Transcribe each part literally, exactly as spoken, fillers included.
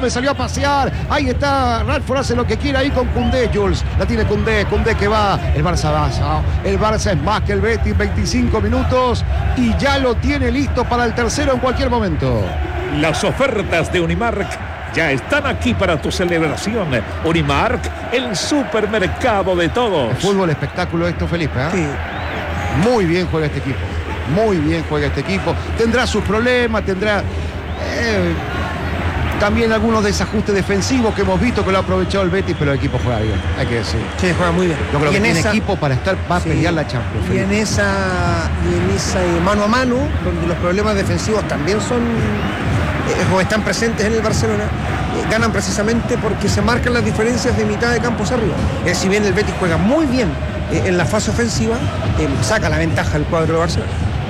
Gómez salió a pasear. Ahí está, Rashford hace lo que quiera ahí con Koundé, Jules. La tiene Koundé, Koundé que va. El Barça va, el Barça es más que el Betis, veinticinco minutos y ya lo tiene listo para el tercero en cualquier momento. Las ofertas de Unimark ya están aquí para tu celebración. Unimark, el supermercado de todos. El fútbol espectáculo esto, Felipe, ¿eh? Sí. Muy bien juega este equipo. Muy bien juega este equipo. Tendrá sus problemas, tendrá eh, también algunos desajustes defensivos que hemos visto que lo ha aprovechado el Betis, pero el equipo juega bien, hay que decir. Sí, juega muy bien. Yo creo y que en tiene esa, equipo para estar, va a sí, pelear la Champions. Y Felipe. en esa, y en esa eh, mano a mano, donde los problemas defensivos también son eh, o están presentes en el Barcelona, eh, ganan precisamente porque se marcan las diferencias de mitad de campos arriba. Eh, si bien el Betis juega muy bien eh, en la fase ofensiva, eh, saca la ventaja el cuadro de Barcelona.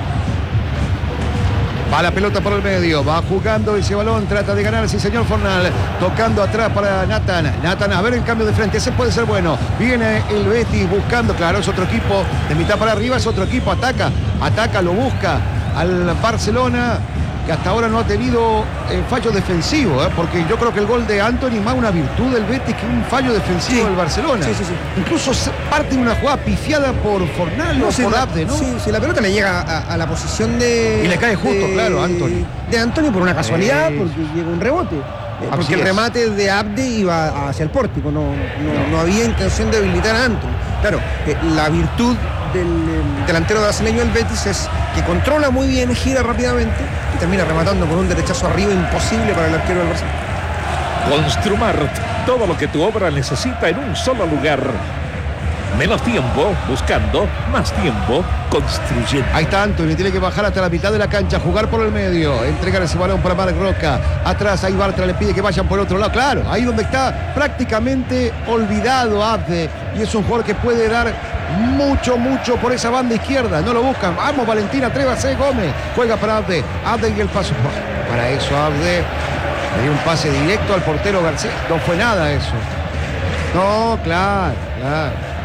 Va la pelota por el medio, va jugando ese balón, trata de ganar, sí señor Fornal, tocando atrás para Nathan, Nathan a ver el cambio de frente, ese puede ser bueno, viene el Betis buscando, claro, es otro equipo, de mitad para arriba es otro equipo, ataca, ataca, lo busca al Barcelona, que hasta ahora no ha tenido eh, fallo defensivo, ¿eh? Porque yo creo que el gol de Antony más una virtud del Betis que un fallo defensivo sí, del Barcelona. Sí, sí, sí. Incluso parte de una jugada pifiada por Fornal o no, si por la, Abde, ¿no? Sí, si la pelota le llega a, a la posición de... Y le cae justo, de, claro, a Antony. De Antony por una casualidad, Sí. porque llega un rebote. Eh, porque el es. remate de Abde iba hacia el pórtico, no, no, no. no había intención de habilitar a Antony. Claro, eh, la virtud del eh, delantero brasileño del Betis es que controla muy bien, gira rápidamente y termina rematando con un derechazo arriba imposible para el arquero del Barcelona. Construmart, todo lo que tu obra necesita en un solo lugar. Menos tiempo buscando, más tiempo construyendo. Ahí está Antony, tiene que bajar hasta la mitad de la cancha, jugar por el medio, entregar ese balón para Marc Roca. Atrás ahí Bartra le pide que vayan por otro lado. Claro, ahí donde está prácticamente olvidado Abde. Y es un jugador que puede dar mucho, mucho por esa banda izquierda. No lo buscan. Vamos, Valentín, atrévase, Gómez. Juega para Abde. Abde y el paso. Para eso Abde le dio un pase directo al portero García. No fue nada eso. No, claro, claro.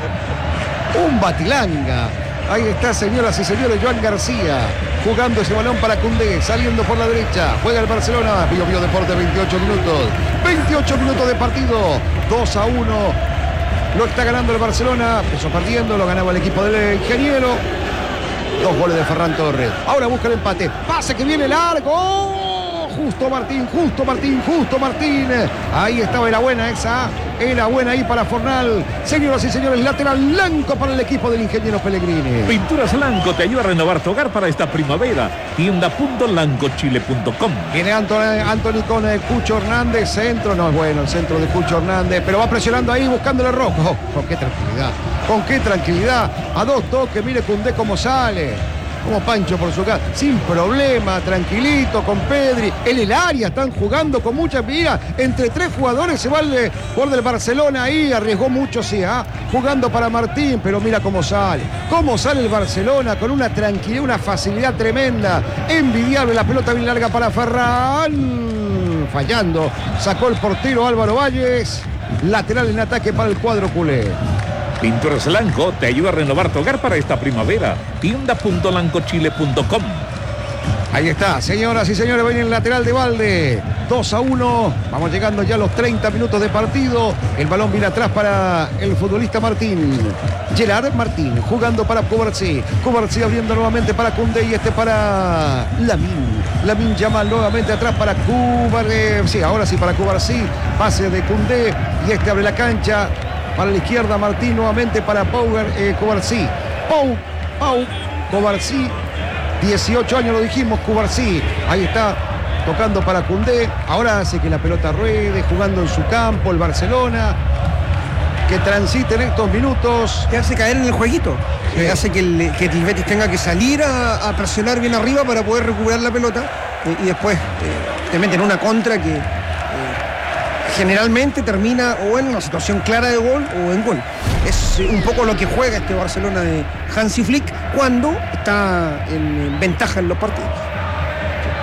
Un batilanga. Ahí está, señoras y señores, Joan García jugando ese balón para Koundé, saliendo por la derecha. Juega el Barcelona. Bio Bio Deporte, veintiocho minutos. veintiocho minutos de partido. dos a uno. Lo está ganando el Barcelona. Empezó partiendo, lo ganaba el equipo del Ingeniero. Dos goles de Ferran Torres. Ahora busca el empate. Pase que viene largo. ¡Oh! Justo Martín, justo Martín, justo Martín. Ahí estaba, era buena esa. Era buena ahí para Fornal. Señoras y señores, lateral blanco para el equipo del Ingeniero Pellegrini. Pinturas Lanco te ayuda a renovar tu hogar para esta primavera. tienda punto lancochile punto com. Viene Anthony, Anthony con el Cucho Hernández. Centro, no es bueno el centro de Cucho Hernández, pero va presionando ahí buscándole rojo. Oh, con qué tranquilidad, con qué tranquilidad. A dos toques, mire Koundé cómo sale. Como Pancho por su casa, sin problema, tranquilito, con Pedri. En el área están jugando con mucha vida. Entre tres jugadores se va el jugador del Barcelona ahí. Arriesgó mucho, sí, ¿eh? Jugando para Martín, pero mira cómo sale. Cómo sale el Barcelona con una tranquilidad, una facilidad tremenda. Envidiable, la pelota bien larga para Ferran. Fallando, sacó el portero Álvaro Valles. Lateral en ataque para el cuadro culé. Pinturas Lanco te ayuda a renovar tu hogar para esta primavera. tienda punto lancochile punto com. Ahí está, señoras y señores, viene el lateral de Balde. dos a uno. Vamos llegando ya a los treinta minutos de partido. El balón viene atrás para el futbolista Martín. Gerard Martín jugando para Cubarsí. Cubarsí abriendo nuevamente para Koundé y este para Lamine. Lamine llama nuevamente atrás para Cubarsí. Sí, ahora sí para Cubarsí. Pase de Koundé y este abre la cancha. Para la izquierda Martín nuevamente para Power eh, Cubarsí. Pau, Pau, Cubarsí. dieciocho años lo dijimos, Cubarsí. Ahí está tocando para Koundé. Ahora hace que la pelota ruede, jugando en su campo el Barcelona. Que transite en estos minutos. Que hace caer en el jueguito. Sí. Que hace que el, que el Betis tenga que salir a, a presionar bien arriba para poder recuperar la pelota. Eh, y después eh, te meten una contra que... generalmente termina o en una situación clara de gol o en gol. Es un poco lo que juega este Barcelona de Hansi Flick cuando está en ventaja en los partidos.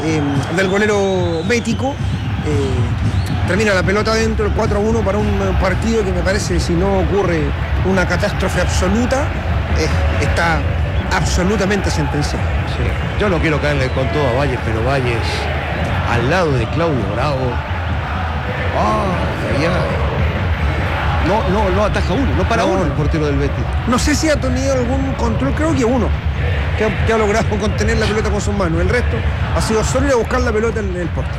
eh, del golero bético. Eh, termina la pelota dentro, el cuatro a uno para un partido que me parece, si no ocurre una catástrofe absoluta, eh, está absolutamente sentenciado. Sí. Yo no quiero caerle con todo a Valles, pero Valles al lado de Claudio Bravo. Ah, ay, ay. No, no, no ataja uno, no para No, uno no. el portero del Betis. No sé si ha tenido algún control, creo que uno, que ha, que ha logrado contener la pelota con sus manos. El resto ha sido solo ir a buscar la pelota en el poste.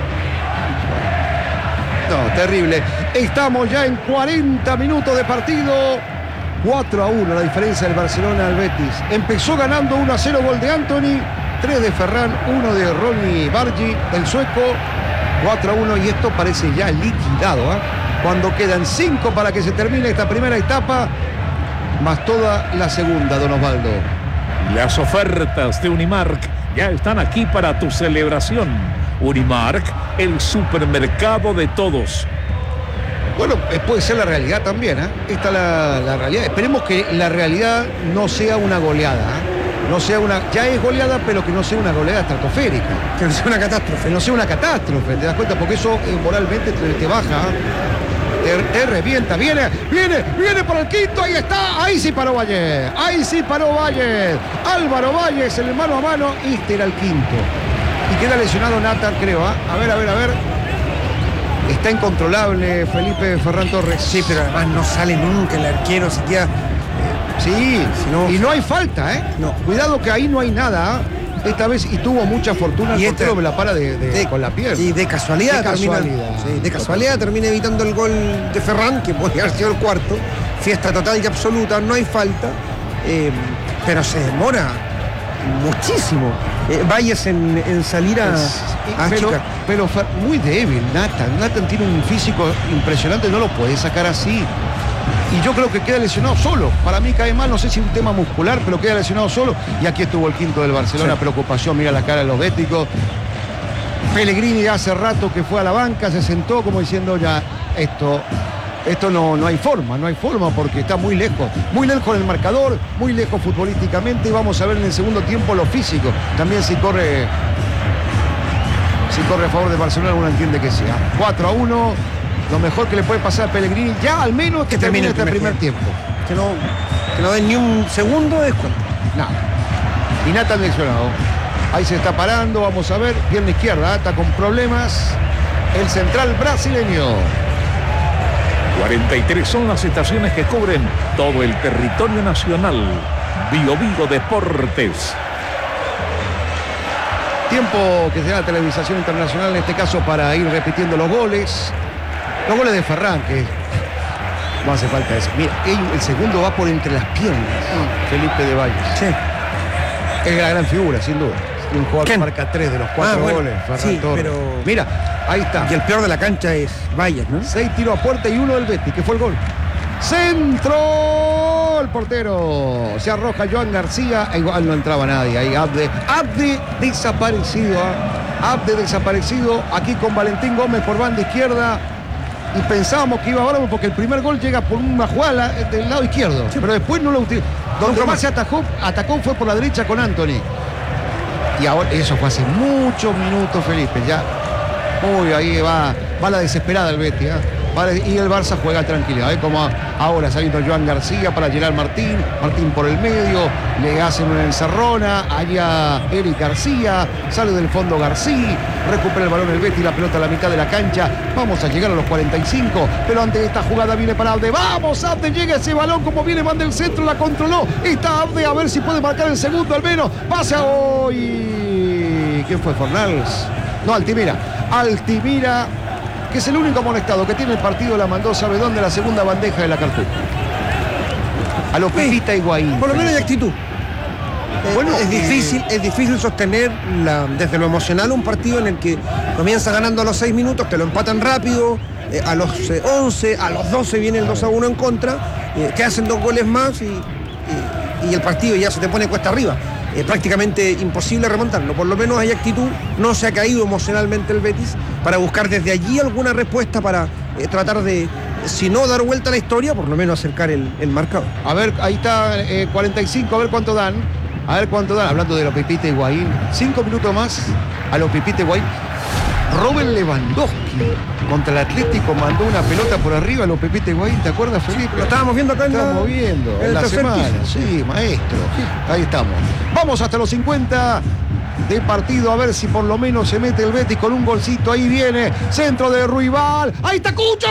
No, terrible. Estamos ya en cuarenta minutos de partido. cuatro a uno la diferencia del Barcelona al Betis. Empezó ganando uno a cero, gol de Anthony, tres de Ferran, uno de Ronnie Bargi, el sueco. cuatro a uno y esto parece ya liquidado, ¿eh? Cuando quedan cinco para que se termine esta primera etapa, más toda la segunda, don Osvaldo. Las ofertas de Unimark ya están aquí para tu celebración. Unimark, el supermercado de todos. Bueno, eh, puede ser la realidad también, ¿eh? Esta es la, la realidad. Esperemos que la realidad no sea una goleada, ¿eh? No sea una, ya es goleada, pero que no sea una goleada estratosférica. Que no sea una catástrofe. Que no sea una catástrofe, ¿te das cuenta? Porque eso eh, moralmente te, te baja, ¿eh? te, te revienta. Viene, viene, viene por el quinto, ahí está, ahí sí paró Valles, ahí sí paró Valles. Álvaro Valles en el mano a mano, este era el quinto. Y queda lesionado Nathan, creo, ¿eh? A ver, a ver, a ver. Está incontrolable Felipe Ferran Torres. Sí, pero además no sale nunca el arquero, siquiera. Sí, Si no- y no hay falta, ¿eh? No. Cuidado que ahí no hay nada, ¿eh? Esta vez, y tuvo mucha fortuna, el Y portero este- me la para de, de- de- con la pierna. Y de casualidad, De termina, casualidad. sí, de casualidad termina evitando el gol de Ferran, que podría haber sido el cuarto. Fiesta total y absoluta, no hay falta, eh, pero se demora muchísimo. Eh, Valles en, en salir a, Es- a pero, achicar. pero Fer- muy débil, Nathan. Nathan tiene un físico impresionante, no lo puede sacar así. Y yo creo que queda lesionado solo. Para mí cae mal, no sé si un tema muscular, pero queda lesionado solo. Y aquí estuvo el quinto del Barcelona, Sí. preocupación, mira la cara de los béticos. Pellegrini hace rato que fue a la banca, se sentó como diciendo ya, esto, esto no, no hay forma, no hay forma porque está muy lejos, muy lejos del marcador, muy lejos futbolísticamente, y vamos a ver en el segundo tiempo lo físico. También si corre, si corre a favor de Barcelona, uno entiende que sea. cuatro a uno, lo mejor que le puede pasar a Pellegrini, ya al menos que, Que termine termine el este primer primer tiempo. Que no, que no den ni un segundo de descuento. Nada. Y Nathan lesionado. Ahí se está parando, vamos a ver. Pierna izquierda, está con problemas. El central brasileño. cuarenta y tres son las estaciones que cubren todo el territorio nacional. Bio Bio Deportes. Tiempo que se da la televisación internacional, en este caso para ir repitiendo los goles. Los goles de Ferran, que no hace falta eso. Mira, el, el segundo va por entre las piernas. Felipe de Valles. Sí. Es la gran figura, sin duda. Un jugador que ¿Quién? marca tres de los cuatro Ah, bueno, goles. Ferran sí, Torres. pero- Mira, ahí está. Y el peor de la cancha es Valles, ¿no? Seis tiros a puerta y uno del Betis, que fue el gol. Centro, el portero. Se arroja Joan García. E igual no entraba nadie. Ahí Abde. Abde desaparecido. ¿eh? Abde desaparecido. Aquí con Valentín Gómez por banda izquierda. Y pensábamos que iba ahora porque el primer gol llega por una jugada del lado izquierdo. Pero después no lo utilizó. Donde Nunca más más. se atajó, atacó fue por la derecha con Anthony. Y ahora, eso fue hace muchos minutos, Felipe. Ya. Uy, ahí va, va la desesperada el Betis. ¿eh? Va- y el Barça juega tranquilidad. ¿eh? Como ahora saliendo Joan García para Gerard Martín. Martín por el medio. Le hacen una encerrona. Allá Eric García. Sale del fondo García. Recupera el balón el Betis. La pelota a la mitad de la cancha. Vamos a llegar a los cuarenta y cinco. Pero ante esta jugada viene para Abde. ¡Vamos, Abde! Llega ese balón como viene, manda el centro. La controló. Está Abde a ver si puede marcar el segundo al menos. Pasa hoy. ¿Quién fue? Fornals. No, Altimira. Altimira, que es el único amonestado que tiene el partido, la mandó, ¿sabe dónde? La segunda bandeja de la cartuja. A lo Pepita Higuaín. Por lo menos hay actitud. Eh, Bueno, es eh, difícil, es difícil sostener la- desde lo emocional un partido en el que comienza ganando a los seis minutos, te lo empatan rápido, eh, a los eh, once, a los doce viene el dos a uno en contra, eh, que hacen dos goles más y, y- y el partido ya se te pone cuesta arriba. Es prácticamente imposible remontarlo. Por lo menos hay actitud, no se ha caído emocionalmente el Betis para buscar desde allí alguna respuesta para eh, tratar de, si no dar vuelta a la historia, por lo menos acercar el, el marcador. A ver, ahí está, eh, cuarenta y cinco, a ver cuánto dan. A ver cuánto dan. Hablando de los Pipita Higuaín. Cinco minutos más a los Pipita Higuaín. Robert Lewandowski contra el Atlético mandó una pelota por arriba a los Pipita Higuaín. ¿Te acuerdas, Felipe? Lo estábamos viendo acá en la, Estamos viendo en en el la tercer semana. piso. Sí, maestro. Ahí estamos. Vamos hasta los cincuenta de partido, a ver si por lo menos se mete el Betis con un golcito. Ahí viene, centro de Ruibal. ¡Ahí está Cucho!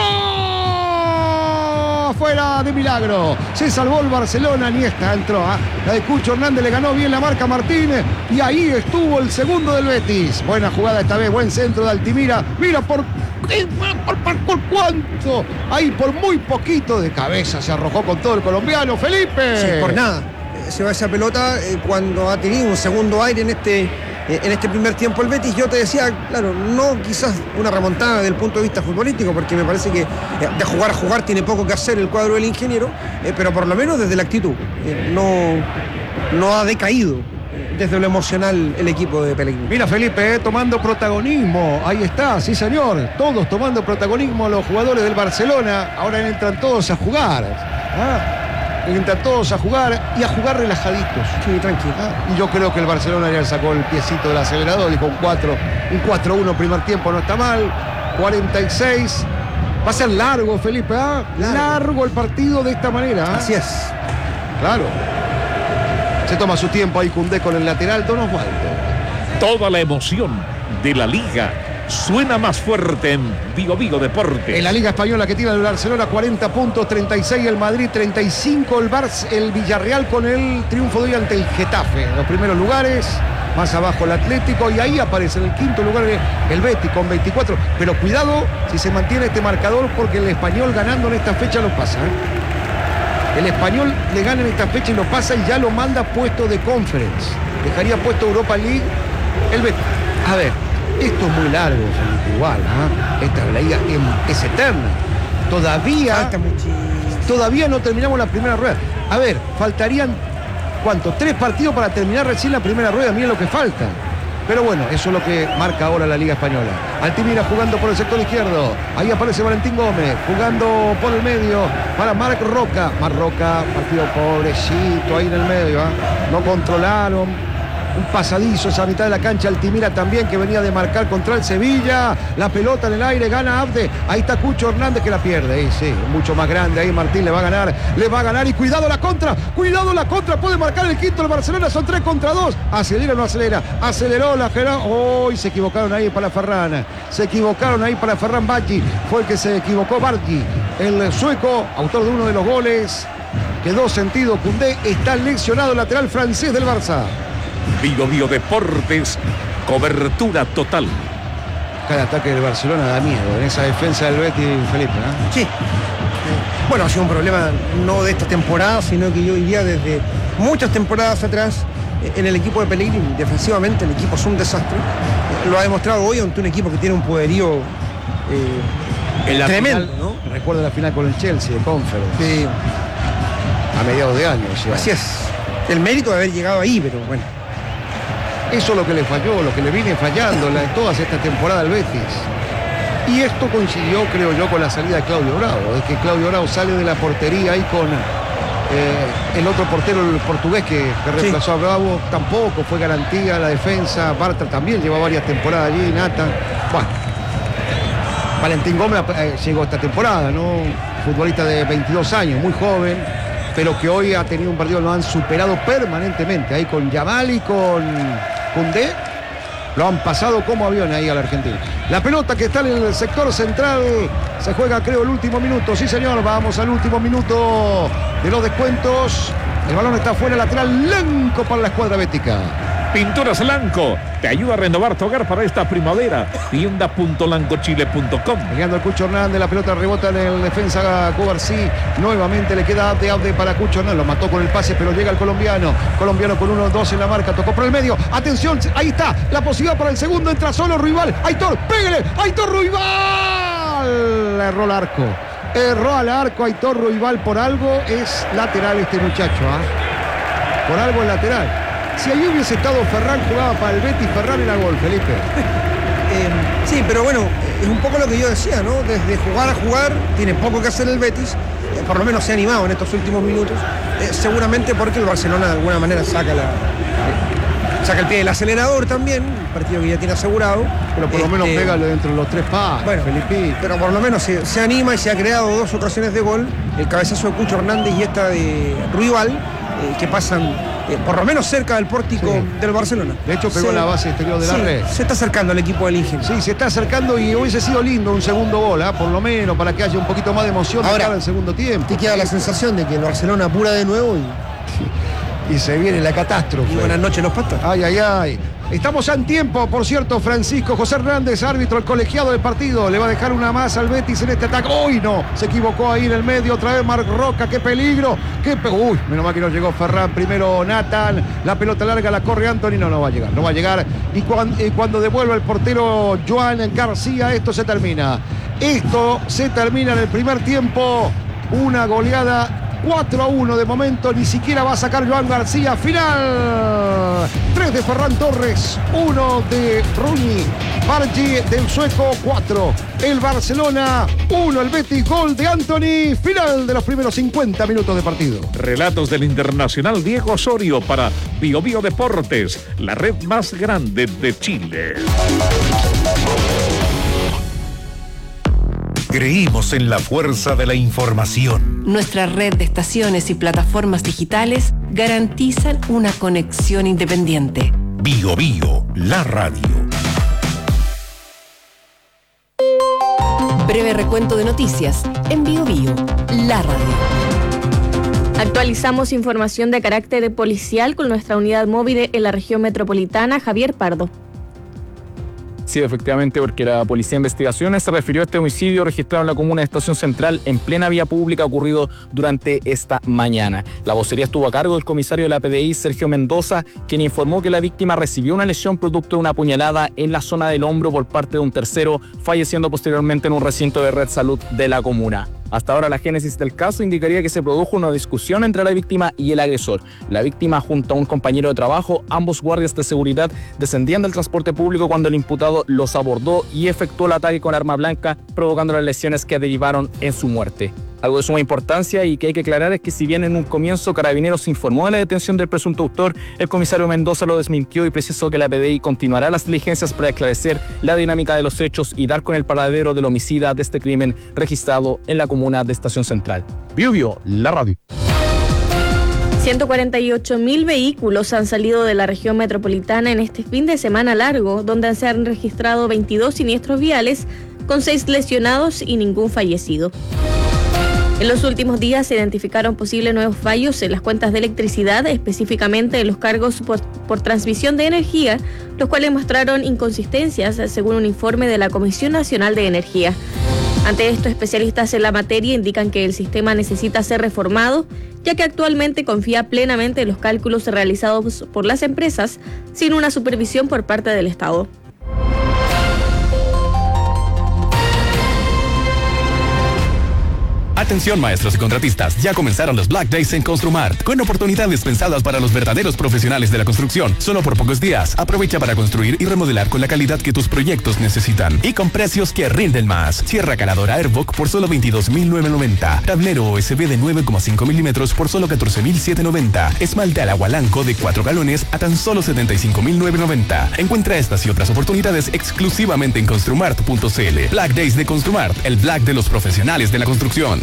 Fuera de milagro. Se salvó el Barcelona, ni esta entró. ¿eh? La de Cucho Hernández le ganó bien la marca Martínez. Y ahí estuvo el segundo del Betis. Buena jugada esta vez, buen centro de Altimira. Mira por... ¿Por, por, por cuánto? Ahí por muy poquito de cabeza se arrojó con todo el colombiano, Felipe. Sí, por nada. Se va esa pelota eh, cuando ha tenido un segundo aire en este, eh, en este primer tiempo el Betis. Yo te decía, claro, no quizás una remontada desde el punto de vista futbolístico, porque me parece que eh, de jugar a jugar tiene poco que hacer el cuadro del ingeniero, eh, pero por lo menos desde la actitud. Eh, no, no ha decaído eh, desde lo emocional el equipo de Pellegrini. Mira, Felipe, eh, tomando protagonismo. Ahí está, sí señor. Todos tomando protagonismo los jugadores del Barcelona. Ahora entran todos a jugar. ¿Ah? Entran todos a jugar y a jugar relajaditos. Sí, tranquilo. ¿Ah? Y yo creo que el Barcelona ya sacó el piecito del acelerador y con cuatro, un cuatro uno primer tiempo no está mal. cuarenta y seis. Va a ser largo, Felipe. ¿ah? Largo. largo el partido de esta manera. ¿ah? Así es. Claro. Se toma su tiempo ahí Koundé con el lateral, Don Osvaldo. Toda la emoción de la Liga suena más fuerte en Vigo Vigo Deportes. En la Liga Española que tiene el Barcelona cuarenta puntos, treinta y seis el Madrid, treinta y cinco el Barça, el Villarreal con el triunfo de hoy ante el Getafe. En los primeros lugares, más abajo el Atlético y ahí aparece en el quinto lugar el Betis con veinticuatro. Pero cuidado si se mantiene este marcador porque el Español ganando en esta fecha lo pasa. ¿eh? El Español le gana en esta fecha y lo pasa y ya lo manda puesto de Conference. Dejaría puesto Europa League el Betis. A ver. Esto es muy largo, Felipe, igual, ¿eh? Esta liga es eterna. Todavía, Falta muchísimo. todavía no terminamos la primera rueda. A ver, faltarían, ¿cuánto? Tres partidos para terminar recién la primera rueda. Miren lo que falta. Pero bueno, eso es lo que marca ahora la Liga Española. Altimira jugando por el sector izquierdo. Ahí aparece Valentín Gómez, jugando por el medio para Marc Roca. Marc Roca, partido pobrecito ahí en el medio, ¿eh? No controlaron. Un pasadizo esa mitad de la cancha. Altimira también, que venía de marcar contra el Sevilla. La pelota en el aire, gana Abde. Ahí está Cucho Hernández que la pierde. Ahí sí, mucho más grande. Ahí Martín le va a ganar. Le va a ganar y cuidado la contra. Cuidado la contra. Puede marcar el quinto el Barcelona. Son tres contra dos. Acelera o no acelera. Aceleró la Gerard. Hoy oh, se equivocaron ahí para Ferran. Se equivocaron ahí para Ferran Baggi. Fue el que se equivocó Baggi. El sueco, autor de uno de los goles. Quedó sentido. Koundé está lesionado, el lateral francés del Barça. Vigo Vigo Deportes, cobertura total. Cada ataque del Barcelona da miedo en esa defensa del Betis, Felipe. ¿eh? Sí. Bueno, ha sido un problema no de esta temporada, sino que yo diría desde muchas temporadas atrás en el equipo de Pellegrini. Defensivamente el equipo es un desastre. Lo ha demostrado hoy ante un equipo que tiene un poderío eh, en la tremendo, final, ¿no? Recuerda la final con el Chelsea de Conference. Sí. A mediados de año. ¿sí? Así es. El mérito de haber llegado ahí, pero bueno. Eso es lo que le falló, lo que le viene fallando en todas esta temporada al Betis. Y esto coincidió, creo yo, con la salida de Claudio Bravo. Es que Claudio Bravo sale de la portería ahí con eh, el otro portero, el portugués que, que reemplazó sí. a Bravo. Tampoco fue garantía la defensa. Bartra también lleva varias temporadas allí, Nata. Bueno, Valentín Gómez eh, llegó esta temporada, ¿no? Futbolista de veintidós años, muy joven, pero que hoy ha tenido un partido, lo han superado permanentemente. Ahí con Yamal y con Koundé, lo han pasado como avión ahí al argentino. La pelota que está en el sector central, se juega creo el último minuto. Sí señor, vamos al último minuto de los descuentos. El balón está fuera, lateral Lanco para la escuadra bética. Pinturas Lanco te ayuda a renovar tu hogar para esta primavera. tienda punto lanco chile punto com. Llegando el Cucho Hernández, la pelota rebota en el defensa Cubarsí. Nuevamente le queda Abde Abde para Cucho Hernández. Lo mató con el pase, pero llega el colombiano. Colombiano con uno dos en la marca. Tocó por el medio. Atención, ahí está la posibilidad para el segundo. Entra solo Ruibal. Aitor, pégale. Aitor Ruibal. Erró el arco. Erró al arco Aitor Ruibal. Por algo es lateral este muchacho. ¿eh? Por algo es lateral. Si ahí hubiese estado Ferran, jugaba para el Betis, Ferran era gol, Felipe. Eh, sí, pero bueno, es un poco lo que yo decía, ¿no? Desde jugar a jugar, tiene poco que hacer el Betis, eh, por lo menos se ha animado en estos últimos minutos, eh, seguramente porque el Barcelona de alguna manera saca la, saca el pie del acelerador también, un partido que ya tiene asegurado. Pero por lo Este, menos pega dentro de los tres palos, Bueno, Felipe. pero por lo menos se, se anima y se ha creado dos ocasiones de gol, el cabezazo de Cucho Hernández y esta de Ruibal, eh, que pasan eh, por lo menos cerca del pórtico Sí. del Barcelona. De hecho, pegó Se- en la base exterior de la sí, red. se está acercando al equipo del Ingenio. Sí, se está acercando y hubiese sido lindo un segundo gol, ¿ah? Por lo menos para que haya un poquito más de emoción de Ahora, cara al segundo tiempo. Te queda la sensación de que el Barcelona apura de nuevo y, Y se viene la catástrofe. y buenas noches los patas. Ay, ay, ay. Estamos en tiempo, por cierto, Francisco José Hernández, árbitro, el colegiado del partido. Le va a dejar una más al Betis en este ataque. ¡Uy, no! Se equivocó ahí en el medio. Otra vez Marc Roca. ¡Qué peligro! ¡Qué pe... Uy, menos mal que no llegó Ferran. Primero Nathan. La pelota larga la corre Anthony. No, no va a llegar. No va a llegar. Y, cuan- y cuando devuelve el portero Joan García, esto se termina. Esto se termina en el primer tiempo. Una goleada cuatro a uno de momento, ni siquiera va a sacar Joan García. Final tres de Ferran Torres, uno de Runi Bargi del sueco, cuatro el Barcelona, uno el Betis, gol de Anthony. Final de los primeros cincuenta minutos de partido. Relatos del internacional Diego Osorio para Bio Bio Deportes, la red más grande de Chile. Creímos en la fuerza de la información. Nuestra red de estaciones y plataformas digitales garantizan una conexión independiente. Bio Bio, la radio. Breve recuento de noticias en Bio Bio, la radio. Actualizamos información de carácter policial con nuestra unidad móvil en la región metropolitana, Javier Pardo. Sí, efectivamente, porque la Policía de Investigaciones se refirió a este homicidio registrado en la comuna de Estación Central en plena vía pública ocurrido durante esta mañana. La vocería estuvo a cargo del comisario de la P D I, Sergio Mendoza, quien informó que la víctima recibió una lesión producto de una puñalada en la zona del hombro por parte de un tercero, falleciendo posteriormente en un recinto de Red Salud de la comuna. Hasta ahora la génesis del caso indicaría que se produjo una discusión entre la víctima y el agresor. La víctima junto a un compañero de trabajo, ambos guardias de seguridad, descendían del transporte público cuando el imputado los abordó y efectuó el ataque con arma blanca, provocando las lesiones que derivaron en su muerte. Algo de suma importancia y que hay que aclarar es que si bien en un comienzo Carabineros informó de la detención del presunto autor, el comisario Mendoza lo desmintió y precisó que la P D I continuará las diligencias para esclarecer la dinámica de los hechos y dar con el paradero del homicida de este crimen registrado en la comuna de Estación Central. Bio Bio, la radio. ciento cuarenta y ocho mil vehículos han salido de la región metropolitana en este fin de semana largo, donde se han registrado veintidós siniestros viales, con seis lesionados y ningún fallecido. En los últimos días se identificaron posibles nuevos fallos en las cuentas de electricidad, específicamente en los cargos por, por transmisión de energía, los cuales mostraron inconsistencias, según un informe de la Comisión Nacional de Energía. Ante esto, especialistas en la materia indican que el sistema necesita ser reformado, ya que actualmente confía plenamente en los cálculos realizados por las empresas, sin una supervisión por parte del Estado. Atención maestros y contratistas, ya comenzaron los Black Days en Construmart, con oportunidades pensadas para los verdaderos profesionales de la construcción. Solo por pocos días, aprovecha para construir y remodelar con la calidad que tus proyectos necesitan y con precios que rinden más. Sierra caladora Airbock por solo veintidós mil novecientos noventa, tablero U S B de nueve coma cinco milímetros por solo catorce mil setecientos noventa, esmalte al agua Lanco de cuatro galones a tan solo setenta y cinco mil novecientos noventa. Encuentra estas y otras oportunidades exclusivamente en construmart punto c l. Black Days de Construmart, el Black de los profesionales de la construcción.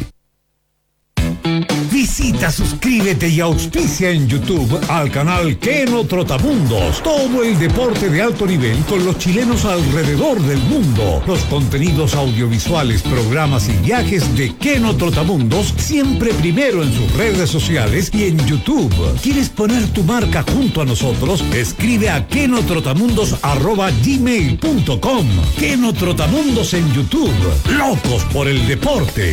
Visita, suscríbete y auspicia en YouTube al canal Keno Trotamundos. Todo el deporte de alto nivel con los chilenos alrededor del mundo. Los contenidos audiovisuales, programas y viajes de Keno Trotamundos siempre primero en sus redes sociales y en YouTube. ¿Quieres poner tu marca junto a nosotros? Escribe a kenotrotamundos arroba gmail punto com. Keno Trotamundos en YouTube. Locos por el deporte.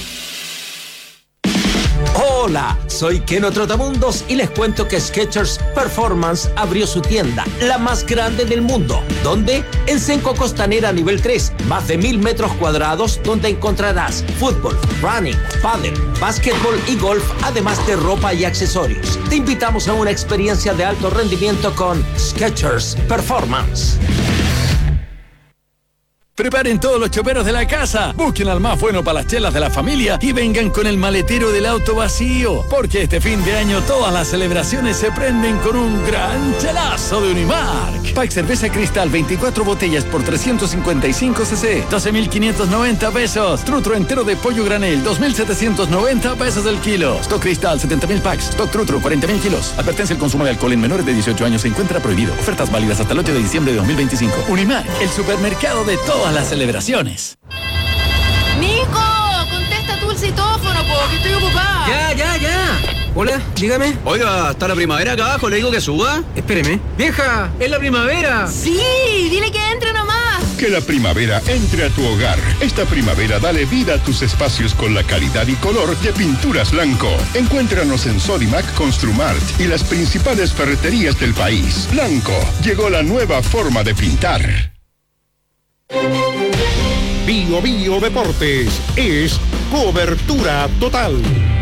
Hola, soy Keno Trotamundos y les cuento que Skechers Performance abrió su tienda, la más grande del mundo. ¿Dónde? En Senco Costanera nivel tres, más de mil metros cuadrados donde encontrarás fútbol, running, pádel, básquetbol y golf, además de ropa y accesorios. Te invitamos a una experiencia de alto rendimiento con Skechers Performance. Preparen todos los choperos de la casa, busquen al más bueno para las chelas de la familia y vengan con el maletero del auto vacío, porque este fin de año todas las celebraciones se prenden con un gran chelazo de Unimark. Pack cerveza Cristal, veinticuatro botellas por trescientos cincuenta y cinco centilitros, doce mil quinientos noventa pesos. Trutro entero de pollo granel, dos mil setecientos noventa pesos el kilo. Stock Cristal, setenta mil packs. Stock Trutro, cuarenta mil kilos. Advertencia: el consumo de alcohol en menores de dieciocho años se encuentra prohibido. Ofertas válidas hasta el ocho de diciembre de dos mil veinticinco. Unimark, el supermercado de todas las celebraciones. ¡Nico! Contesta tú el citófono, po, que estoy ocupada. Ya, ya, ya. Hola, dígame. Oiga, ¿está la primavera acá abajo? ¿Le digo que suba? Espéreme. ¡Vieja! ¡Es la primavera! ¡Sí! ¡Dile que entre nomás! Que la primavera entre a tu hogar. Esta primavera dale vida a tus espacios con la calidad y color de Pinturas Blanco. Encuéntranos en Sodimac, Construmart y las principales ferreterías del país. Blanco, llegó la nueva forma de pintar. Bio Bio Deportes es cobertura total.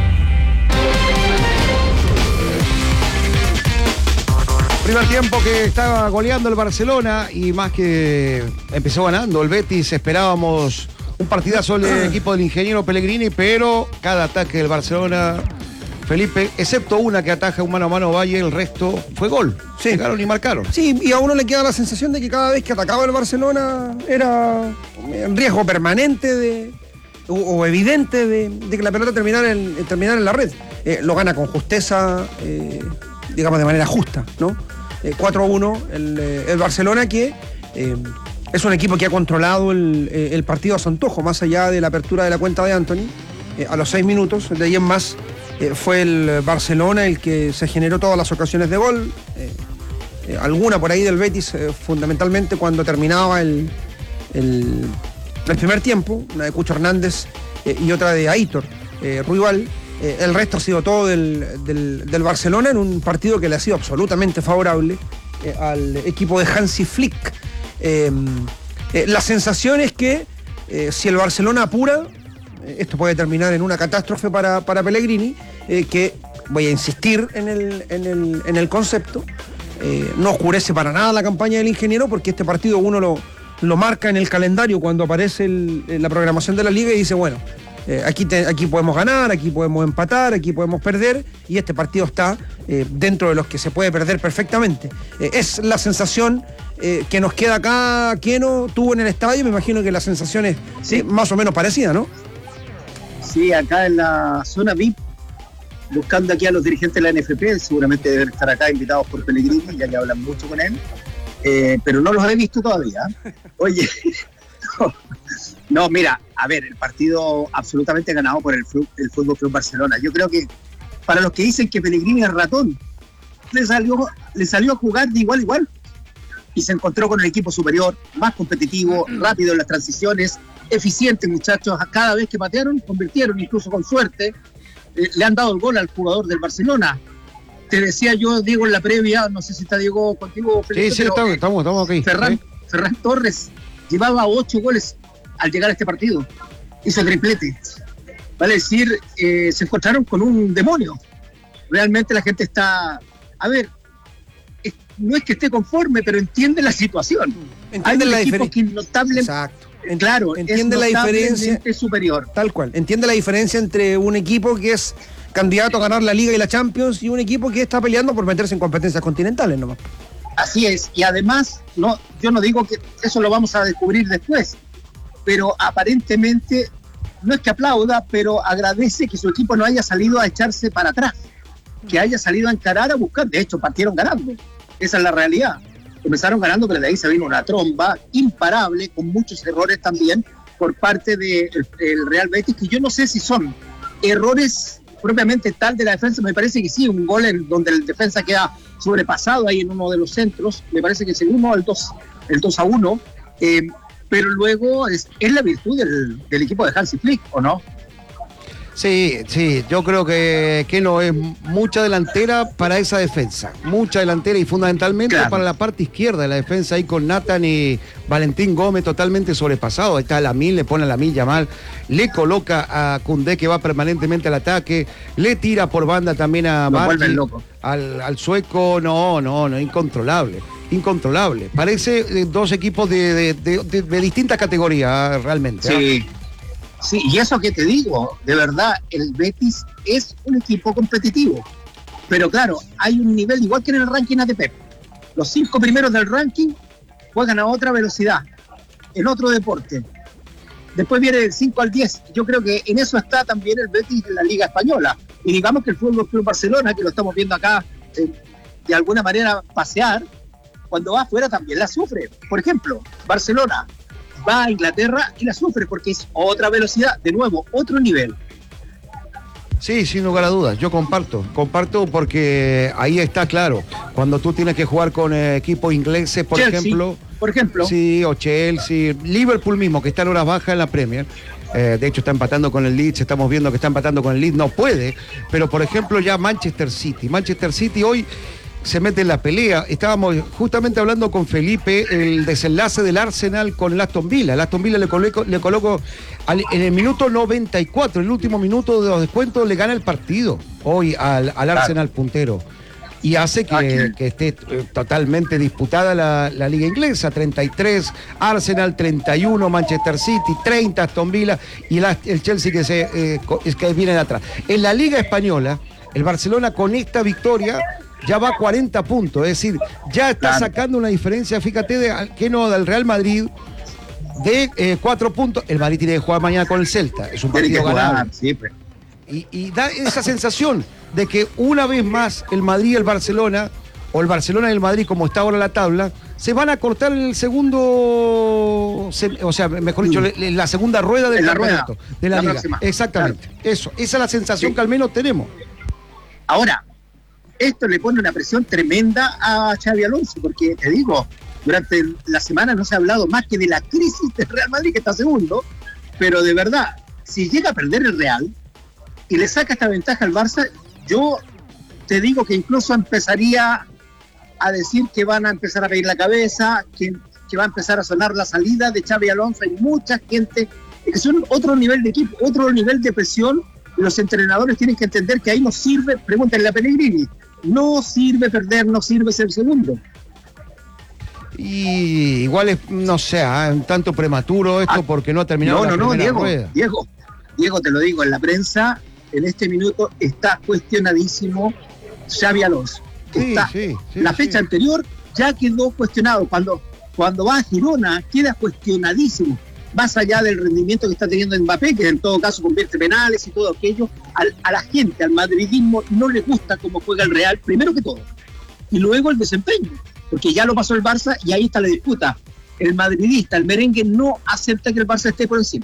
Primer tiempo que estaba goleando el Barcelona y más que empezó ganando el Betis, esperábamos un partidazo del equipo del ingeniero Pellegrini, pero cada ataque del Barcelona, Felipe, excepto una que ataja un mano a mano Valle, el resto fue gol. Sí. Llegaron y marcaron. Sí, y a uno le queda la sensación de que cada vez que atacaba el Barcelona era un riesgo permanente de, o, o evidente de, de que la pelota terminara en, terminara en la red. Eh, lo gana con justeza, eh, digamos de manera justa, ¿no? Eh, cuatro a uno el, el Barcelona, que eh, es un equipo que ha controlado el, el partido a su antojo, más allá de la apertura de la cuenta de Anthony. Eh, a los seis minutos, de ahí en más, eh, fue el Barcelona el que se generó todas las ocasiones de gol. Eh, eh, alguna por ahí del Betis, eh, fundamentalmente cuando terminaba el, el, el primer tiempo, una de Cucho Hernández eh, y otra de Aitor eh, Ruibal. Eh, el resto ha sido todo del, del, del Barcelona en un partido que le ha sido absolutamente favorable eh, al equipo de Hansi Flick. Eh, eh, la sensación es que eh, si el Barcelona apura, eh, esto puede terminar en una catástrofe para, para Pellegrini, eh, que voy a insistir en el, en el, en el concepto, eh, no oscurece para nada la campaña del ingeniero, porque este partido uno lo, lo marca en el calendario cuando aparece el, la programación de la liga y dice, bueno, Eh, aquí, te, aquí podemos ganar, aquí podemos empatar, aquí podemos perder, y este partido está eh, dentro de los que se puede perder perfectamente. Eh, es la sensación eh, que nos queda acá, Keno, tuvo en el estadio. Me imagino que la sensación es sí, eh, más o menos parecida, ¿no? Sí, acá en la zona V I P, buscando aquí a los dirigentes de la N F P, seguramente deben estar acá invitados por Pellegrini, ya que hablan mucho con él, eh, pero no los he visto todavía. Oye... no. No, mira, a ver, el partido absolutamente ganado por el, el Fútbol Club Barcelona. Yo creo que para los que dicen que Pellegrini es ratón, le salió, le salió a jugar de igual a igual y se encontró con el equipo superior, más competitivo, rápido en las transiciones, eficiente, muchachos. Cada vez que patearon, convirtieron, incluso con suerte. Eh, le han dado el gol al jugador del Barcelona. Te decía yo, Diego, en la previa, no sé si está Diego contigo, Felipe. Sí, sí, estamos, estamos, estamos aquí. Ferran, ¿sí? Ferran Torres llevaba ocho goles al llegar a este partido, hizo el triplete. Vale decir, eh, se encontraron con un demonio. Realmente la gente está, a ver, es, no es que esté conforme, pero entiende la situación. Entiende Hay un la equipo diferencia. que es notable, exacto. Claro, entiende es la diferencia superior. Tal cual. Entiende la diferencia entre un equipo que es candidato a ganar la Liga y la Champions y un equipo que está peleando por meterse en competencias continentales nomás. Así es, y además, no, yo no digo que eso lo vamos a descubrir después, pero aparentemente no es que aplauda, pero agradece que su equipo no haya salido a echarse para atrás, que haya salido a encarar, a buscar. De hecho, partieron ganando, esa es la realidad. Comenzaron ganando, pero de ahí se vino una tromba imparable, con muchos errores también por parte del de Real Betis, que yo no sé si son errores propiamente tal de la defensa. Me parece que sí, un gol en donde el defensa queda sobrepasado ahí en uno de los centros, me parece que es el uno, el dos, el dos a uno, eh, pero luego es, es la virtud del, del equipo de Hansi Flick, ¿o no? Sí, sí, yo creo que, que no es mucha delantera para esa defensa, mucha delantera y fundamentalmente claro. para la parte izquierda de la defensa, ahí con Nathan y Valentín Gómez totalmente sobrepasados. Ahí está Lamine, le pone a Lamine Yamal, le coloca a Koundé, que va permanentemente al ataque, le tira por banda también a Martín, al, al sueco. No, no, no, incontrolable. incontrolable. Parece eh, dos equipos de, de, de, de, de distintas categorías, realmente. Sí. ¿eh? Sí, y eso que te digo, de verdad, el Betis es un equipo competitivo. Pero claro, hay un nivel igual que en el ranking A T P. Los cinco primeros del ranking juegan a otra velocidad, en otro deporte. Después viene del cinco al diez. Yo creo que en eso está también el Betis en la Liga Española. Y digamos que el Fútbol Club Barcelona, que lo estamos viendo acá, eh, de alguna manera pasear, cuando va afuera también la sufre. Por ejemplo, Barcelona va a Inglaterra y la sufre porque es otra velocidad, de nuevo, otro nivel. Sí, sin lugar a dudas, yo comparto, comparto porque ahí está claro, cuando tú tienes que jugar con eh, equipos ingleses, por Chelsea, ejemplo, por ejemplo, sí, o Chelsea, Liverpool mismo, que está en horas bajas en la Premier, eh, de hecho está empatando con el Leeds, estamos viendo que está empatando con el Leeds, no puede, pero por ejemplo ya Manchester City, Manchester City hoy se mete en la pelea. Estábamos justamente hablando con Felipe el desenlace del Arsenal con el Aston Villa. El Aston Villa le coloco, le coloco al, en el minuto noventa y cuatro, el último minuto de los descuentos, le gana el partido hoy al, al Arsenal puntero. Y hace que, ah, que esté totalmente disputada la, la liga inglesa. treinta y tres, Arsenal treinta y uno, Manchester City treinta, Aston Villa y el, el Chelsea que, se, eh, que viene de atrás. En la liga española, el Barcelona con esta victoria ya va a cuarenta puntos, es decir, ya está claro. sacando una diferencia, fíjate, de, que no, del Real Madrid de eh, cuatro puntos. El Madrid tiene que jugar mañana con el Celta, es un partido ganado. Sí, pues. y, y da esa sensación de que una vez más el Madrid y el Barcelona, o el Barcelona y el Madrid, como está ahora la tabla, se van a cortar en el segundo, o sea, mejor dicho, mm. la segunda rueda del campeonato, de la, la liga. Próxima. Exactamente, claro. Eso, esa es la sensación sí. que al menos tenemos. Ahora, esto le pone una presión tremenda a Xabi Alonso, porque te digo, durante la semana no se ha hablado más que de la crisis del Real Madrid, que está segundo, pero de verdad, si llega a perder el Real y le saca esta ventaja al Barça, yo te digo que incluso empezaría a decir que van a empezar a pedir la cabeza, que, que va a empezar a sonar la salida de Xabi Alonso. Hay mucha gente, que son otro nivel de equipo, otro nivel de presión. Los entrenadores tienen que entender que ahí no sirve, pregúntenle a Pellegrini, no sirve perder, no sirve ser segundo. Y igual es, no sé, ¿eh? un tanto prematuro esto ah, porque no ha terminado no, la no, primera no, Diego, rueda. Diego, Diego, te lo digo, en la prensa, en este minuto está cuestionadísimo Xabi Alonso. Sí, está, sí, sí, la fecha sí. anterior ya quedó cuestionado. Cuando, cuando va a Girona queda cuestionadísimo. Más allá del rendimiento que está teniendo Mbappé, que en todo caso convierte penales y todo aquello, al, a la gente, al madridismo, no le gusta cómo juega el Real, primero que todo. Y luego el desempeño, porque ya lo pasó el Barça y ahí está la disputa. El madridista, el merengue, no acepta que el Barça esté por encima.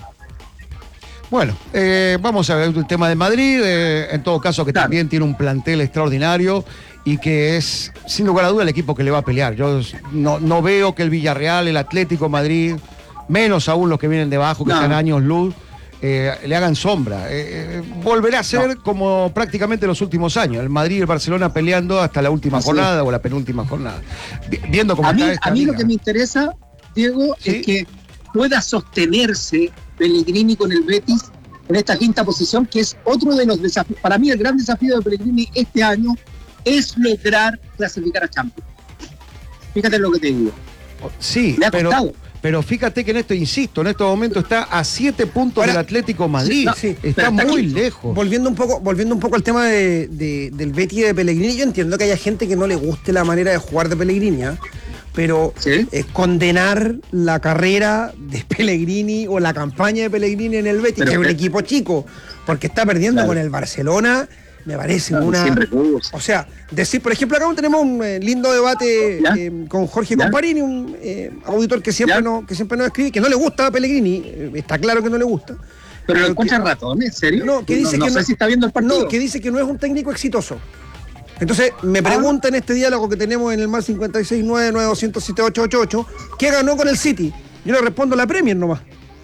Bueno, eh, vamos a ver el tema de Madrid, eh, en todo caso que claro. también tiene un plantel extraordinario y que es, sin lugar a duda, el equipo que le va a pelear. Yo no, no veo que el Villarreal, el Atlético Madrid, menos aún los que vienen debajo, que no. están años luz, eh, le hagan sombra. Eh, volverá a ser no. como prácticamente los últimos años, el Madrid y el Barcelona peleando hasta la última Así jornada es. o la penúltima jornada. Viendo cómo a está mí, esta A mí liga. Lo que me interesa, Diego, ¿Sí? es que pueda sostenerse Pellegrini con el Betis en esta quinta posición, que es otro de los desafíos. Para mí el gran desafío de Pellegrini este año es lograr clasificar a Champions. Fíjate lo que te digo. Sí, Le ha pero... costado. Pero fíjate que en esto, insisto, en estos momentos está a siete puntos Ahora, del Atlético Madrid. No, sí, está muy aquí, lejos. Volviendo un poco, volviendo un poco al tema de, de, del Betis y de Pellegrini, yo entiendo que haya gente que no le guste la manera de jugar de Pellegrini, ¿eh? pero ¿Sí? eh, condenar la carrera de Pellegrini o la campaña de Pellegrini en el Betis, pero, que es un equipo chico, porque está perdiendo claro. con el Barcelona, me parece claro, una... O sea, decir, por ejemplo, acá tenemos un eh, lindo debate eh, con Jorge ¿Ya? Comparini, un eh, auditor que siempre, no, que siempre nos escribe, que no le gusta a Pellegrini, eh, está claro que no le gusta. Pero lo encuentra ratón, ¿en serio? No, que dice no, que no no, sé si está viendo el partido. No, que dice que no es un técnico exitoso. Entonces, me pregunta ah. en este diálogo que tenemos en el más cincuenta y seis nueve nueve doscientos siete ocho ocho ocho, ¿qué ganó con el City? Yo le respondo la Premier nomás.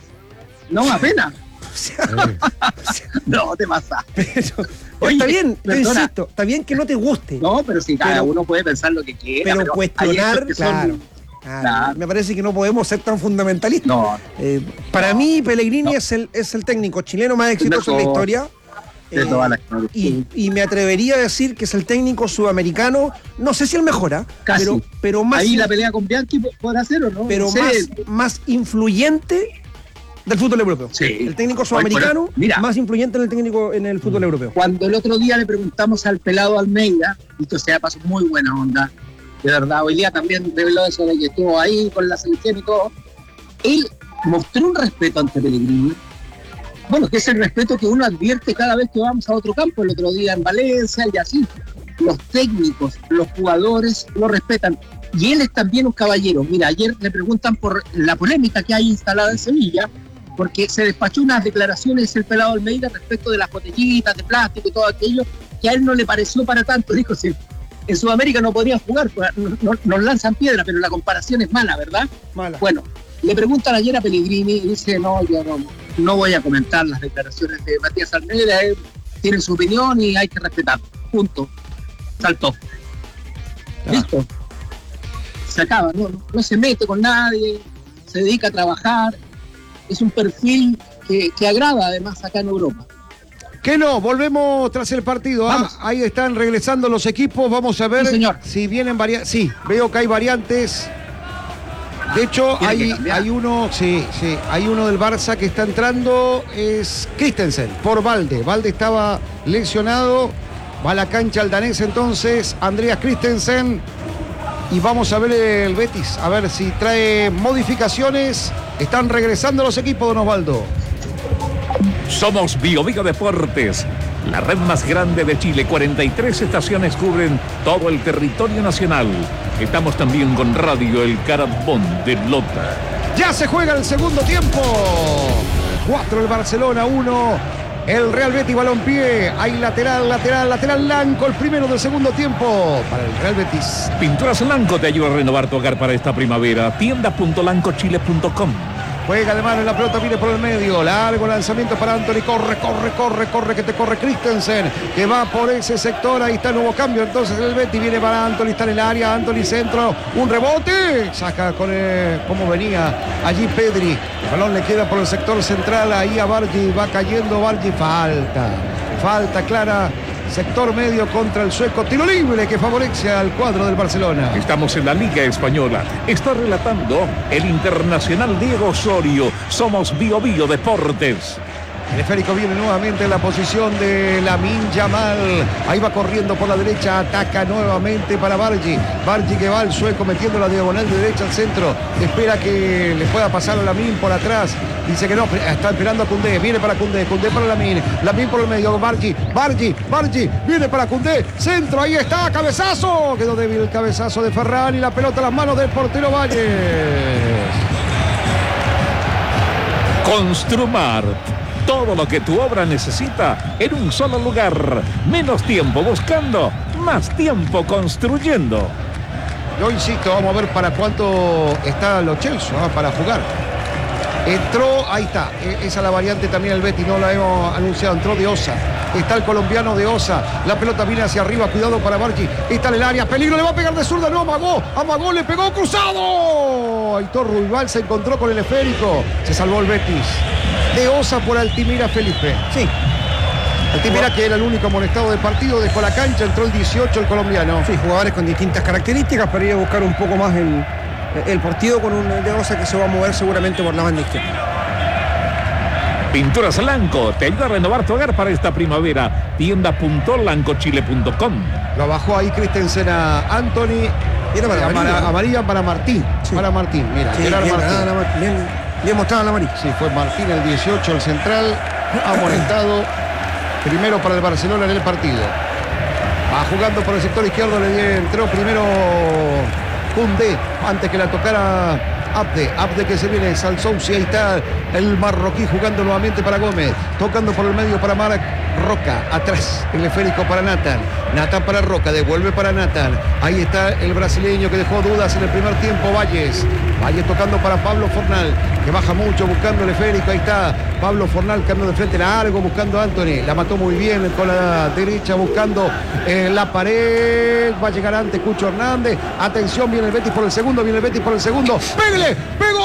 No, apenas. O sea, o sea, no, te pasa. Pero, Oye, está bien, yo insisto, está bien que no te guste. No, pero si cada pero, uno puede pensar lo que quiera. Pero, pero cuestionar, que claro, son, claro, claro. Me parece que no podemos ser tan fundamentalistas. No. Eh, para no, mí, Pellegrini no. es, el, es el técnico chileno más exitoso en la historia. de Eh, toda la historia. Y, y me atrevería a decir que es el técnico sudamericano, no sé si el mejor, ¿ah? Casi. pero, pero más, Ahí la pelea con Bianchi podrá ser o no. pero No sé. más, más influyente del fútbol europeo. Sí. El técnico Hoy por sudamericano, hoy, mira. más influyente en el técnico en el fútbol europeo. Cuando el otro día le preguntamos al pelado Almeida, y esto se pasó muy buena onda, de verdad, hoy día también reveló eso de que estuvo ahí con la selección y todo, él mostró un respeto ante Pellegrini. Bueno, que es el respeto que uno advierte cada vez que vamos a otro campo, el otro día en Valencia y así. Los técnicos, los jugadores lo respetan. Y él es también un caballero. Mira, ayer le preguntan por la polémica que hay instalada en Sevilla, porque se despachó unas declaraciones el pelado Almeida respecto de las botellitas de plástico y todo aquello, que a él no le pareció para tanto. Dijo, sí, en Sudamérica no podrían jugar, pues, no, no, nos lanzan piedra, pero la comparación es mala, ¿verdad? Mala. Bueno, le preguntan ayer a Pellegrini y dice, no, yo no, no voy a comentar las declaraciones de Matías Almeida, él tiene su opinión y hay que respetarlo. Punto. Saltó. Ah. Listo. Se acaba, no, no, no se mete con nadie, se dedica a trabajar. Es un perfil que, que agrada además acá en Europa. Que no, volvemos tras el partido. ¿ah? Ahí están regresando los equipos. Vamos a ver Sí, señor. si vienen variantes. Sí, veo que hay variantes. De hecho, Tiene que hay, cambiar. hay uno, sí, sí, hay uno del Barça que está entrando, es Christensen, por Valde. Valde estaba lesionado. Va a la cancha el danés entonces, Andreas Christensen. Y vamos a ver el Betis, a ver si trae modificaciones. Están regresando los equipos, don Osvaldo. Somos Bio Bio Deportes, la red más grande de Chile. cuarenta y tres estaciones cubren todo el territorio nacional. Estamos también con Radio El Carambón de Lota. Ya se juega el segundo tiempo. cuatro el Barcelona, uno el Real Betis. Balompié, hay lateral, lateral, lateral Lanco, el primero del segundo tiempo para el Real Betis. Pinturas Lanco te ayuda a renovar tu hogar para esta primavera. tienda punto lanco chile punto com. Juega de mano en la pelota, viene por el medio. Largo lanzamiento para Anthony. Corre, corre, corre, corre, que te corre Christensen, que va por ese sector. Ahí está el nuevo cambio. Entonces el Betis viene para Anthony, está en el área. Anthony centro, un rebote. Saca con el, como venía allí Pedri. El balón le queda por el sector central. Ahí a Bargi, va cayendo Bargi. Falta, falta clara. Sector medio contra el sueco. Tiro libre que favorece al cuadro del Barcelona. Estamos en la Liga Española. Está relatando el internacional Diego Osorio. Somos Bio Bio Deportes. El esférico viene nuevamente en la posición de Lamine Yamal. Ahí va corriendo por la derecha, ataca nuevamente para Bargi. Bargi que va al sueco metiendo la diagonal de derecha al centro. Espera que le pueda pasar a Lamine por atrás. Dice que no, está esperando a Koundé. Viene para Koundé, Koundé para Lamine. Lamine por el medio, Bargi, Bargi, Bargi. Viene para Koundé, centro, ahí está, cabezazo. Quedó débil el cabezazo de Ferran y la pelota a las manos del portero Valles. Construmart. Todo lo que tu obra necesita en un solo lugar. Menos tiempo buscando, más tiempo construyendo. Yo insisto, vamos a ver para cuánto está los Chelsea, ¿no? Para jugar. Entró, ahí está, esa es la variante también el Betis, no la hemos anunciado, entró de Osa. Está el colombiano de Osa, la pelota viene hacia arriba, cuidado para Bargi, está en el área, peligro, le va a pegar de zurda, no, amagó, amagó, le pegó, cruzado. Aitor Ruibal se encontró con el esférico, se salvó el Betis. De Osa por Altimira Felipe. Sí. Altimira, que era el único amonestado del partido, dejó la cancha, entró el dieciocho el colombiano. Sí, jugadores con distintas características para ir a buscar un poco más el, el partido con un de Osa que se va a mover seguramente por la banda izquierda. Pinturas Lanco te ayuda a renovar tu hogar para esta primavera. tienda punto lanco chile punto com. Lo bajó ahí Christensen a Anthony. Era para amarilla, amarilla, amarilla para Martín. Sí. Para Martín, mira. Sí, Gerard bien, Martín. nada, nada, bien, bien mostrada la amarilla. Sí, fue Martín el dieciocho, el central. Amonestado. Primero para el Barcelona en el partido. Va jugando por el sector izquierdo. Le entró primero Koundé antes que la tocara Abde, Abde que se viene, Salsousi, ahí está el marroquí jugando nuevamente para Gómez, tocando por el medio para Marc Roca, atrás el esférico para Nathan, Nathan para Roca, devuelve para Nathan, ahí está el brasileño que dejó dudas en el primer tiempo, Valles, Valles tocando para Pablo Fornal, que baja mucho buscando el esférico, ahí está Pablo Fornal, cambio de frente largo, buscando a Anthony, la mató muy bien con la derecha, buscando eh, la pared, va a llegar antes Cucho Hernández, atención, viene el Betis por el segundo, viene el Betis por el segundo, ¡pégale!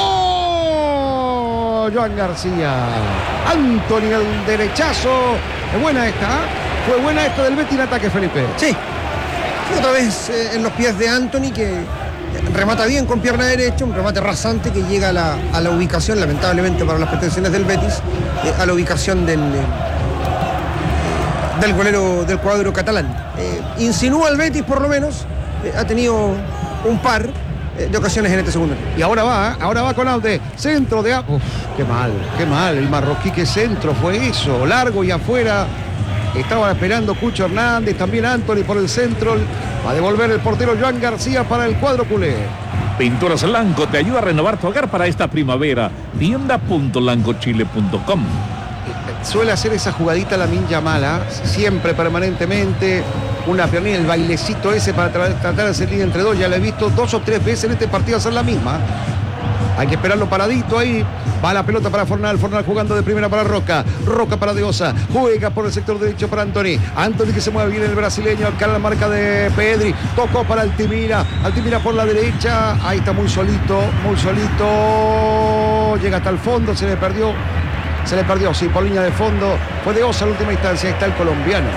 ¡Pegó! Joan García, Anthony el derechazo, Es buena esta, ¿eh? Fue buena esta del Betis en ataque, Felipe. Sí. Y otra vez eh, en los pies de Anthony, que remata bien con pierna derecha, un remate rasante que llega a la, a la ubicación, lamentablemente para las pretensiones del Betis, eh, a la ubicación del, eh, del golero del cuadro catalán. Eh, insinúa el Betis, por lo menos, eh, ha tenido un par eh, de ocasiones en este segundo. Y ahora va, ¿eh? Ahora va con Aude, centro de... Uf, qué mal, qué mal, el marroquí, qué centro fue eso, largo y afuera. Estaba esperando Cucho Hernández, también Anthony por el centro. Va a devolver el portero Joan García para el cuadro culé. Pinturas Lanco te ayuda a renovar tu hogar para esta primavera. tienda punto lancochile punto com. Suele hacer esa jugadita Lamine Yamal, siempre, permanentemente. Una piernilla, el bailecito ese para tra- tratar de salir entre dos. Ya lo he visto dos o tres veces en este partido hacer la misma. Hay que esperarlo paradito ahí. Va la pelota para Fornal. Fornal jugando de primera para Roca. Roca para Diosa. Juega por el sector derecho para Anthony. Anthony que se mueve bien el brasileño. Acá la marca de Pedri. Tocó para Altimira. Altimira por la derecha. Ahí está muy solito. Muy solito. Llega hasta el fondo. Se le perdió. Se le perdió. Sí, por línea de fondo. Fue Diosa en última instancia. Ahí está el colombiano.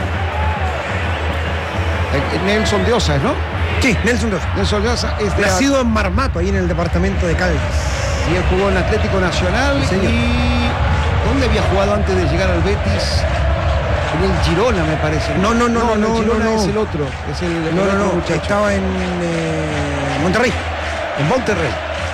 Nelson Diosa, ¿no? Sí, Nelson Diosa. Nelson Diosa es de... Nacido en Marmato, ahí en el departamento de Caldas. Y él jugó en Atlético Nacional. Sí, y ¿dónde había jugado antes de llegar al Betis? En el Girona, me parece. No, no, no, no, el no, Girona no, no. es el otro. Es el, el No, no, otro no, muchacho. estaba en eh, Monterrey. En Monterrey.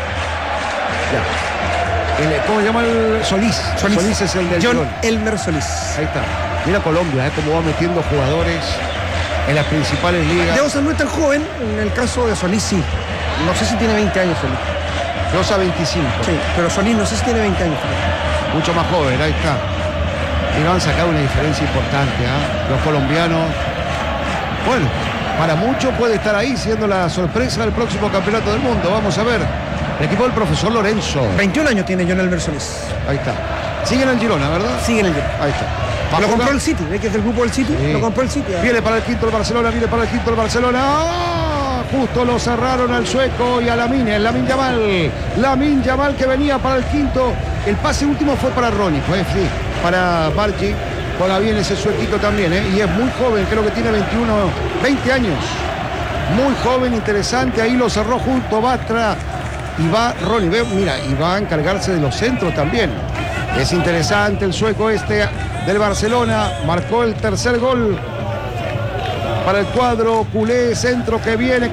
Ya. El- ¿Cómo se llama el Solís? Solís. Solís es el del John Girona. Elmer Solís. Ahí está. Mira Colombia, ¿eh? Cómo va metiendo jugadores en las principales ligas. Diosa no es tan joven, en el caso de Solís sí. No sé si tiene veinte años Solís. Diosa veinticinco. Sí, pero Solís no sé si tiene veinte años. Solís. Mucho más joven, ahí está. Y van a sacar una diferencia importante, ¿ah? Los colombianos. Bueno, para muchos puede estar ahí siendo la sorpresa del próximo campeonato del mundo. Vamos a ver. El equipo del profesor Lorenzo. veintiún años tiene John Elmer Solís. Ahí está. Siguen en el Girona, ¿verdad? Sigue en el Girona. Ahí está. Va a Lo jugar- compró el City, ¿ves que es del grupo del City? Sí. Lo compró el City. Viene para el quinto el Barcelona, viene para el quinto el Barcelona. ¡Ah! Justo lo cerraron al sueco y a Lamine, Lamine Yamal. Lamine Yamal que venía para el quinto. El pase último fue para Ronnie, fue sí, para Bargi. Juega bien ese suequito también, ¿eh? Y es muy joven, creo que tiene veintiuno, veinte años. Muy joven, interesante. Ahí lo cerró junto Bastra. Y va Ronnie, ve, mira, y va a encargarse de los centros también. Es interesante el sueco este del Barcelona. Marcó el tercer gol para el cuadro culé. Centro que viene,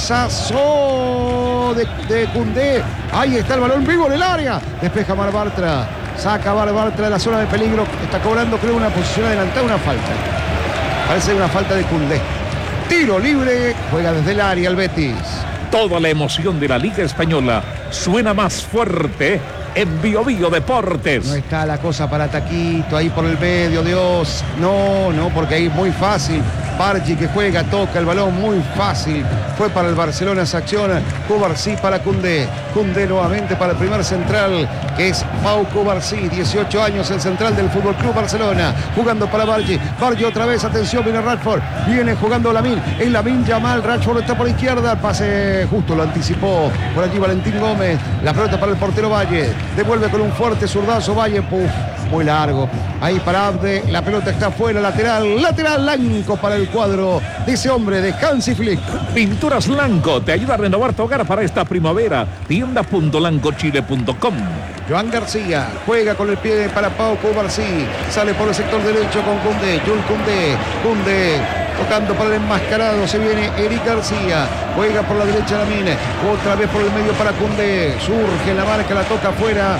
cabezazo de, de Koundé. Ahí está el balón vivo en el área. Despeja Mar Bartra. Saca Mar Bartra de la zona de peligro. Está cobrando, creo, una posición adelantada, una falta. Parece una falta de Koundé. Tiro libre. Juega desde el área el Betis. Toda la emoción de la Liga Española suena más fuerte en Bio Bio Deportes. No está la cosa para Taquito ahí por el medio, Dios. No, no, porque ahí es muy fácil. Bargi que juega, toca el balón, muy fácil. Fue para el Barcelona esa acción. Cubarsí para Koundé. Koundé nuevamente para el primer central, que es Pau Cubarsí, dieciocho años, el central del Fútbol Club Barcelona. Jugando para Bargi. Bargi otra vez, atención, viene Rashford. Viene jugando Lamine. Es Lamine Yamal. Rashford está por la izquierda. El pase justo lo anticipó por allí Valentín Gómez. La pelota para el portero Valle. Devuelve con un fuerte zurdazo Valle. Puf, muy largo. Ahí para Abde. La pelota está fuera, lateral. Lateral Lanco para el cuadro de ese hombre, de Hansi Flick. Pinturas Lanco te ayuda a renovar tu hogar para esta primavera. tienda punto lancochile punto com. Joan García juega con el pie para Pau Cubarsí. Sale por el sector derecho con Koundé. Jules Koundé. Koundé tocando para el enmascarado. Se viene Eric García. Juega por la derecha Lamine. Otra vez por el medio para Koundé. Surge la marca, la toca afuera.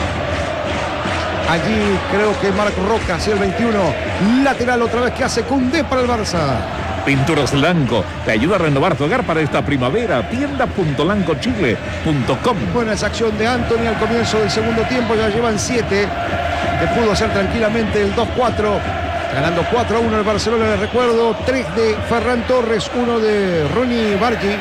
Allí creo que Marc Roca hacia el veintiuno. Lateral otra vez que hace Koundé para el Barça. Pinturas Lanco te ayuda a renovar tu hogar para esta primavera. tienda punto lancochile punto com. Buena esa acción de Anthony al comienzo del segundo tiempo. Ya llevan siete. Que pudo hacer tranquilamente el dos cuatro. Ganando cuatro a uno el Barcelona, les recuerdo. tres de Ferran Torres, uno de Ronnie Bargi.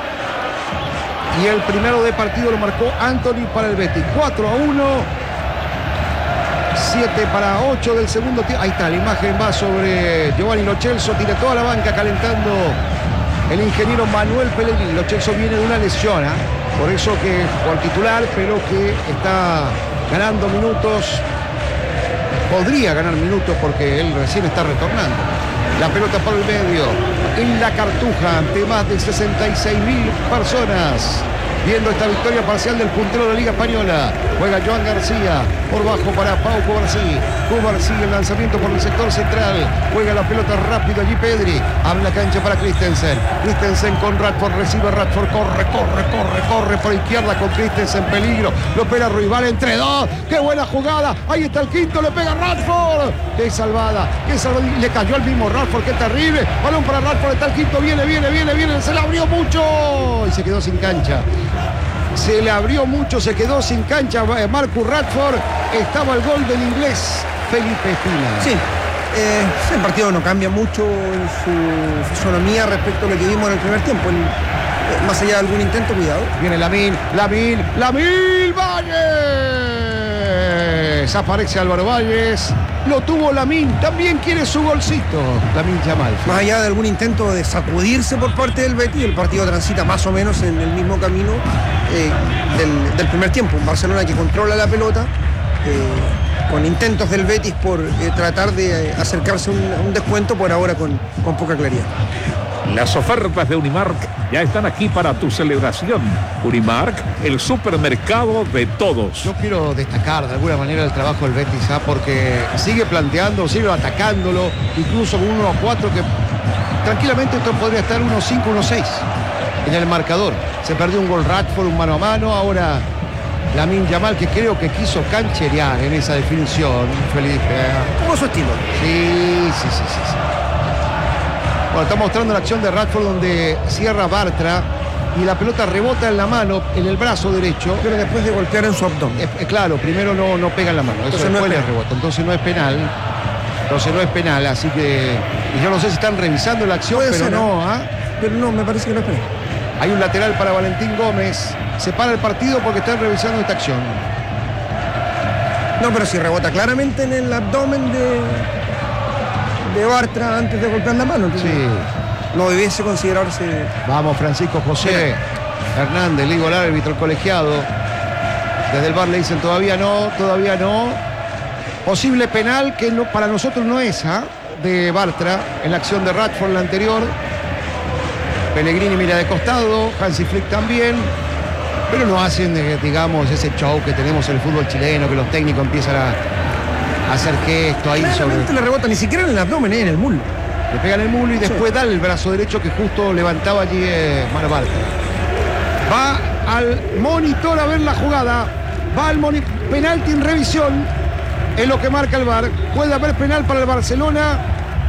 Y el primero de partido lo marcó Anthony para el Betis. cuatro a uno. siete para ocho del segundo tiempo. Ahí está, la imagen va sobre Giovanni Lo Celso. Tiene toda la banca calentando el ingeniero Manuel Pellegrini. Lo Celso viene de una lesión, ¿eh? Por eso que por titular, pero que está ganando minutos podría ganar minutos porque él recién está retornando. La pelota por el medio, en la Cartuja, ante más de sesenta y seis mil personas. Viendo esta victoria parcial del puntero de la Liga Española. Juega Joan García, por bajo para Pau Cubarsí. Cubarsí, el lanzamiento por el sector central. Juega la pelota rápido allí Pedri. Abre la cancha para Christensen. Christensen con Radford, recibe Radford, corre, corre, corre, corre por izquierda con Christensen, peligro. Lo espera Ruibal entre dos. ¡Qué buena jugada! Ahí está el quinto, le pega Radford. ¡Qué salvada! ¡Qué salvada! Le cayó al mismo Radford, qué terrible. Balón para Radford, está el quinto, viene, viene, viene, viene. Se la abrió mucho y se quedó sin cancha. Se le abrió mucho, se quedó sin cancha Marcus Radford. Estaba el gol del inglés Felipe Espina. Sí, eh, el partido no cambia mucho en su fisonomía respecto a lo que vimos en el primer tiempo. El, eh, más allá de algún intento, cuidado. Viene Lamine, Lamine, Lamine Valles. Aparece Álvaro Valles. Lo tuvo Lamine, también quiere su golcito. Lamine Yamal. Más allá de algún intento de sacudirse por parte del Betis, el partido transita más o menos en el mismo camino eh, del, del primer tiempo. Un Barcelona que controla la pelota, eh, con intentos del Betis por eh, tratar de acercarse a un, a un descuento, por ahora con, con poca claridad. Las ofertas de Unimark ya están aquí para tu celebración. Unimark, el supermercado de todos. Yo quiero destacar de alguna manera el trabajo del Betis, ¿ah? Porque sigue planteando, sigue atacándolo, incluso con uno a cuatro que tranquilamente esto podría estar uno cinco, uno seis en el marcador. Se perdió un gol Radford, un mano a mano, ahora Lamine Yamal, que creo que quiso cancherear en esa definición, Felipe. Como su estilo. Sí, sí, sí, sí, sí. Bueno, está mostrando la acción de Radford donde cierra Bartra y la pelota rebota en la mano, en el brazo derecho. Pero después de golpear en su abdomen. Eh, eh, claro, primero no, no pega en la mano, eso Entonces después no es le rebota, entonces no es penal. Entonces no es penal, así que... Y yo no sé si están revisando la acción, Puede pero ser, no, ¿ah? Pero no, me parece que no es penal. Hay un lateral para Valentín Gómez. Se para el partido porque están revisando esta acción. No, pero si rebota claramente en el abdomen de... de Bartra antes de golpear la mano. Sí. No debiese considerarse. Vamos, Francisco José Hernández, le digo al árbitro, el colegiado. Desde el bar le dicen todavía no, todavía no. Posible penal que no, para nosotros no es, ¿ah? De Bartra en la acción de Radford, la anterior. Pellegrini mira de costado, Hansi Flick también. Pero no hacen, digamos, ese show que tenemos en el fútbol chileno, que los técnicos empiezan a hacer que esto ahí claramente sobre... le rebota, ni siquiera en el abdomen, eh, en el muslo. Le pega en el muslo y después sí. da el brazo derecho que justo levantaba allí eh, Mano Bartra. Va al monitor a ver la jugada. Va al monitor. Penalti en revisión. Es lo que marca el V A R. Puede haber penal para el Barcelona.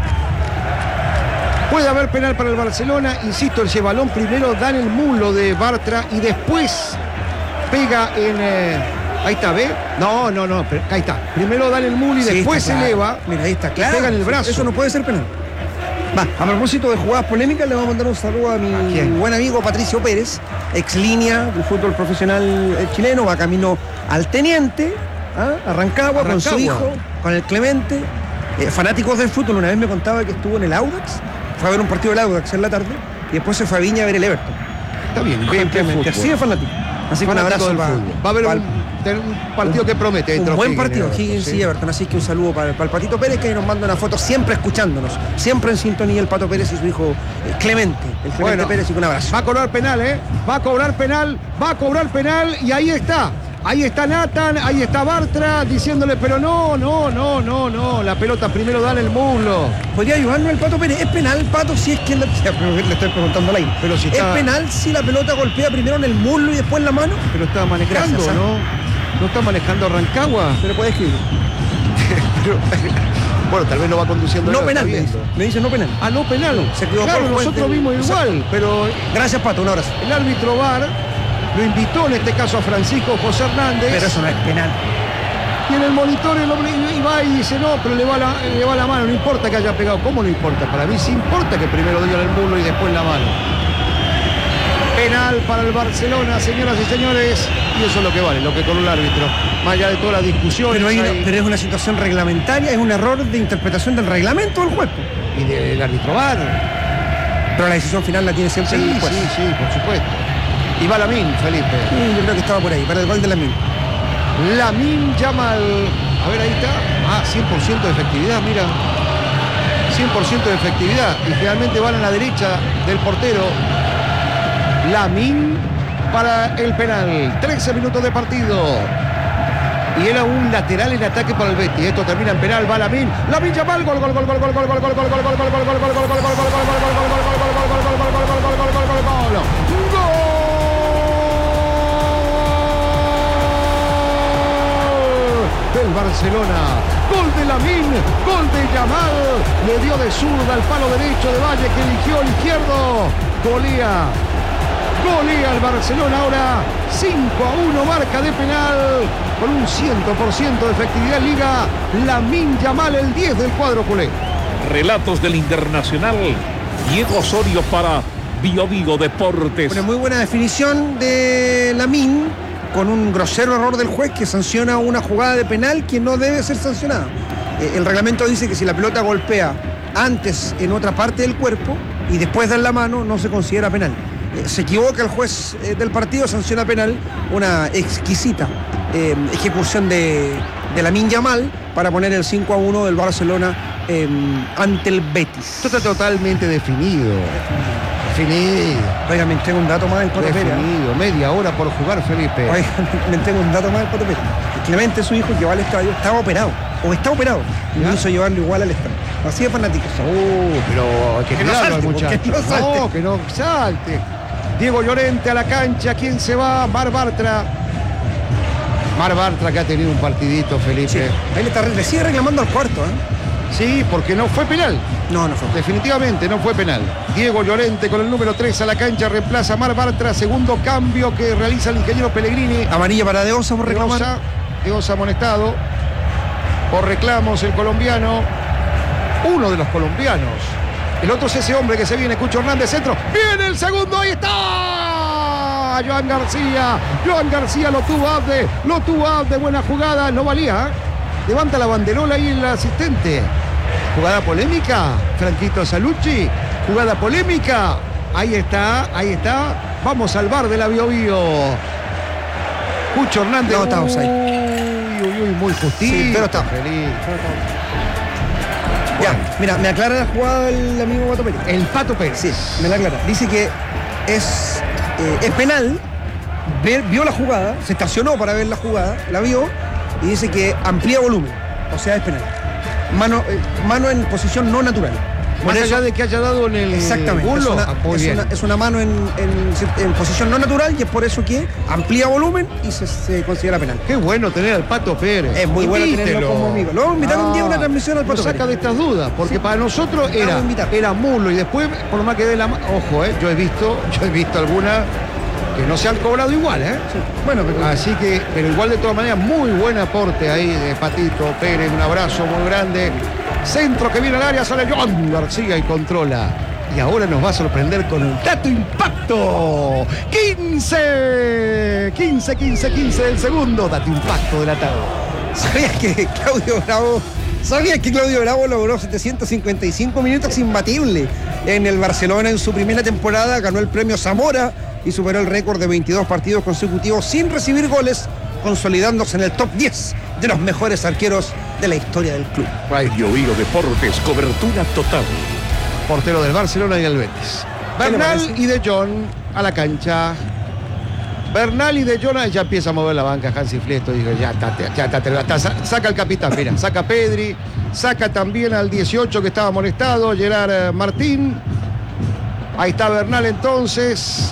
Puede haber penal para el Barcelona. Insisto, el balón primero da en el muslo de Bartra y después pega en... Eh, ahí está, ¿ve? No, no, no, pero ahí está. Primero da en el muslo y sí, después se claro. eleva. Mira, ahí está, claro. Pega en el brazo. Eso no puede ser penal. Va, a propósito de jugadas polémicas, le vamos a mandar un saludo a mi ¿A buen amigo Patricio Pérez, ex línea del fútbol profesional chileno, va camino al Teniente, ¿ah? a Rancagua, con su hijo, con el Clemente, eh, fanáticos del fútbol. Una vez me contaba que estuvo en el Audax, fue a ver un partido del Audax en la tarde, y después se fue a Viña a ver el Everton. Está bien, bien, Clemente, así de fanático. Así que un abrazo del para, fútbol. Va a haber para, un, un partido que promete. Un buen partido, Higgins y Everton. Así que un saludo para, para el Patito Pérez, que nos manda una foto siempre escuchándonos, siempre en sintonía el Pato Pérez y su hijo eh, Clemente. El Clemente bueno, Pérez, y un abrazo. Va a cobrar penal, ¿eh? Va a cobrar penal, va a cobrar penal y ahí está. Ahí está Nathan, ahí está Bartra diciéndole, pero no, no, no, no, no. La pelota primero da en el muslo. ¿Podría ayudarnos el Pato Pérez? ¿Es penal, Pato, si es que le, le estoy preguntando al aire? Pero si está... ¿Es penal si la pelota golpea primero en el muslo y después en la mano? Pero está manejando, Gracias, ¿no? No está manejando a Rancagua. Pero puede escribir. Pero, bueno, tal vez lo va conduciendo. No penal, me dice. Me dice no penal. Ah, no penal. Se equivocó. Claro, nosotros vimos igual, pero... Gracias, Pato, un abrazo. El árbitro V A R lo invitó en este caso a Francisco José Hernández. Pero eso no es penal. Y en el monitor el hombre y va y dice, no, pero le va, la, le va la mano, no importa que haya pegado. ¿Cómo no importa? Para mí sí importa que primero diga en el muslo y después la mano. Penal para el Barcelona, señoras y señores. Y eso es lo que vale, lo que con el árbitro. Más allá de todas las discusiones. Pero, hay una, hay... pero es una situación reglamentaria, es un error de interpretación del reglamento del juego. Y del árbitro V A R. Pero la decisión final la tiene siempre sí, el juez. Sí, sí, por supuesto. Y va Lamine, Felipe. Sí, yo creo que estaba por ahí, para el gol de Lamine. Lamine Yamal. A ver, ahí está. Ah, cien por ciento de efectividad, mira. cien por ciento de efectividad. Y finalmente van a la derecha del portero. Lamine para el penal. trece minutos de partido. Y era un lateral en ataque para el Betis. Esto termina en penal. Va Lamine. Lamine Yamal. Gol, gol, gol, gol, gol, gol, gol, gol, gol, gol, gol, gol, gol, gol, gol, gol, gol, gol, del Barcelona, gol de Lamine, gol de Yamal, le dio de zurda al palo derecho de Valle que eligió el izquierdo, golea, golea el Barcelona ahora, cinco a uno, marca de penal, con un cien por ciento de efectividad liga, Lamine Yamal, el diez del cuadro culé. Relatos del Internacional, Diego Osorio para Bio Vigo Deportes. Una muy buena definición de Lamine, con un grosero error del juez que sanciona una jugada de penal que no debe ser sancionada. Eh, el reglamento dice que si la pelota golpea antes en otra parte del cuerpo y después da la mano, no se considera penal. Eh, se equivoca el juez eh, del partido, sanciona penal, una exquisita eh, ejecución de, de Lamine Yamal para poner el cinco a uno del Barcelona eh, ante el Betis. Esto está totalmente definido. Definido. Oiga, me entrego un dato más del Poto Pérez. Definido. Media hora por jugar, Felipe. Oiga, me entrego un dato más del Poto Pérez. Clemente, su hijo, que va al estadio, estaba operado. O está operado. Y no hizo llevarlo igual al estadio. Así de fanático. Uh, pero hay que, que no cuidarlo al salte, muchacho. que no salte. No, que no salte. Diego Llorente a la cancha. ¿Quién se va? Mar Bartra. Mar Bartra que ha tenido un partidito, Felipe. Sí. Ahí le, está, le sigue reclamando al cuarto, ¿eh? Sí, porque no fue penal. No, no fue. Definitivamente no fue penal. Diego Llorente con el número tres a la cancha reemplaza a Mar Bartra. Segundo cambio que realiza el ingeniero Pellegrini. Amarilla para De Osa por reclamar. De Osa, De Osa amonestado. Por reclamos el colombiano. Uno de los colombianos. El otro es ese hombre que se viene, Cucho Hernández, centro. ¡Viene el segundo! ¡Ahí está! Joan García. Joan García lo tuvo Abde. Lo tuvo Abde. Buena jugada. No valía. Levanta la banderola ahí el asistente. Jugada polémica. Franquito Salucci. Jugada polémica. Ahí está. Ahí está. Vamos al bar de la Bio Bio. Cucho Hernández. No, está offside. Uy, uy, uy, muy justito. Sí, pero está feliz. Ya, mira, me aclara la jugada el amigo Pato Pérez. El Pato Pérez. Sí, me la aclara. Dice que es, eh, es penal. Ver, vio la jugada, se estacionó para ver la jugada, la vio y dice que amplía volumen. O sea, es penal. Mano, eh, mano en posición no natural. Más allá eso, de que haya dado en el exactamente, burlo, es una, ah, es, una, es una mano en, en, en posición no natural y es por eso que amplía volumen y se, se considera penal. Qué bueno tener al Pato Pérez. Es muy Invítelo. bueno tenerlo como amigo. Lo vamos a invitar ah, un día a una transmisión al Pato Pérez. Saca de estas dudas, porque sí, para nosotros era, era Mulo y después, por lo más que dé la ojo, eh, yo he visto, yo he visto algunas que no se han cobrado igual, ¿eh? Sí. Bueno, pero, así que, pero igual de todas maneras, muy buen aporte ahí de Patito Pérez, un abrazo muy grande. Centro que viene al área, sale Joan García y controla. Y ahora nos va a sorprender con el dato impacto. quince, quince, quince, quince del segundo. Dato impacto del atado. ¿Sabías que Claudio Bravo, ¿sabías que Claudio Bravo logró setecientos cincuenta y cinco minutos imbatible en el Barcelona en su primera temporada? Ganó el premio Zamora y superó el récord de veintidós partidos consecutivos sin recibir goles, consolidándose en el top diez de los mejores arqueros de la historia del club. Radio Vigo Deportes, cobertura total. Portero del Barcelona y del Betis. Bernal y De Jong a la cancha. Bernal y De Jong, ya empieza a mover la banca Hansi Flick, digo, ya está, ya está, ya está, saca al capitán, mira, saca a Pedri, saca también al dieciocho que estaba molestado, Gerard Martín. Ahí está Bernal entonces.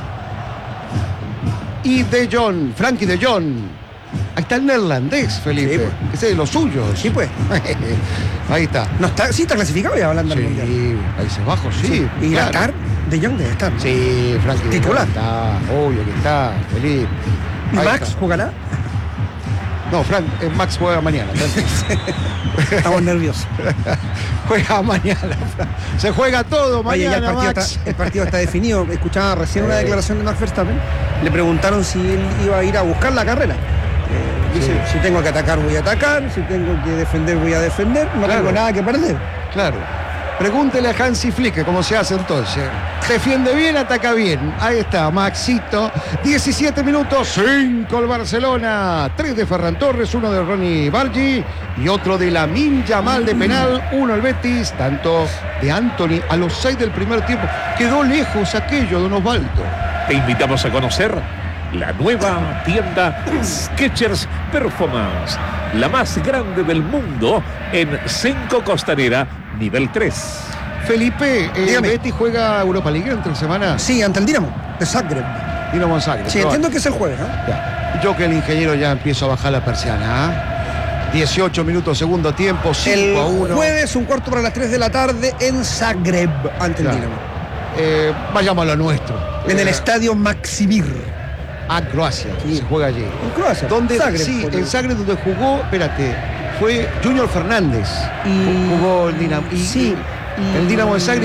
Y De Jong, Frankie De Jong. Ahí está el neerlandés, Felipe. Sí, pues. Ese es de los suyos. Sí, pues. Ahí está. No está. Sí, está clasificado ya hablando. Sí, Países Bajos, sí. sí. ¿Y claro. estar? De Jong debe estar. Sí, Frankie. Titular. Está, obvio que está, Felipe. ¿Y Max está. jugará? No, Frank, eh, Max juega mañana. Estamos nerviosos. Juega mañana. Se juega todo mañana. Oye, ya el, partido Max. Está, el partido está definido. Escuchaba recién una declaración de Max Verstappen. Le preguntaron si él iba a ir a buscar la carrera. Eh, dice, sí. si tengo que atacar, voy a atacar. Si tengo que defender, voy a defender. No claro. tengo nada que perder. Claro. Pregúntele a Hansi Flick cómo se hace entonces. Defiende bien, ataca bien. Ahí está, Maxito. diecisiete minutos, cinco el Barcelona. tres de Ferran Torres, uno de Ronnie Bargi y otro de Lamine Yamal de penal, uno al Betis, tanto de Anthony a los seis del primer tiempo. Quedó lejos aquello de un Osvaldo. Te invitamos a conocer la nueva tienda Skechers Performance, la más grande del mundo en Cinco Costanera, nivel tres. Felipe, ¿el Betis juega Europa League entre semana? Sí, ante el Dinamo de Zagreb. Dinamo Zagreb. Sí, entiendo que es el jueves, ¿no? Ya. Yo que el ingeniero ya empiezo a bajar la persiana. ¿eh? dieciocho minutos, segundo tiempo, cinco a uno. El jueves, un cuarto para las tres de la tarde en Zagreb, ante el Claro. Dinamo. Eh, vayamos a lo nuestro. En el Eh, estadio Maksimir. A Croacia, Sí. se juega allí. En Croacia. Donde, Zagreb, sí, por en el- Zagreb donde jugó, espérate, fue Junior Fernández. Y- Jugó el Dinamo. y- Sí. El Dinamo de Zagreb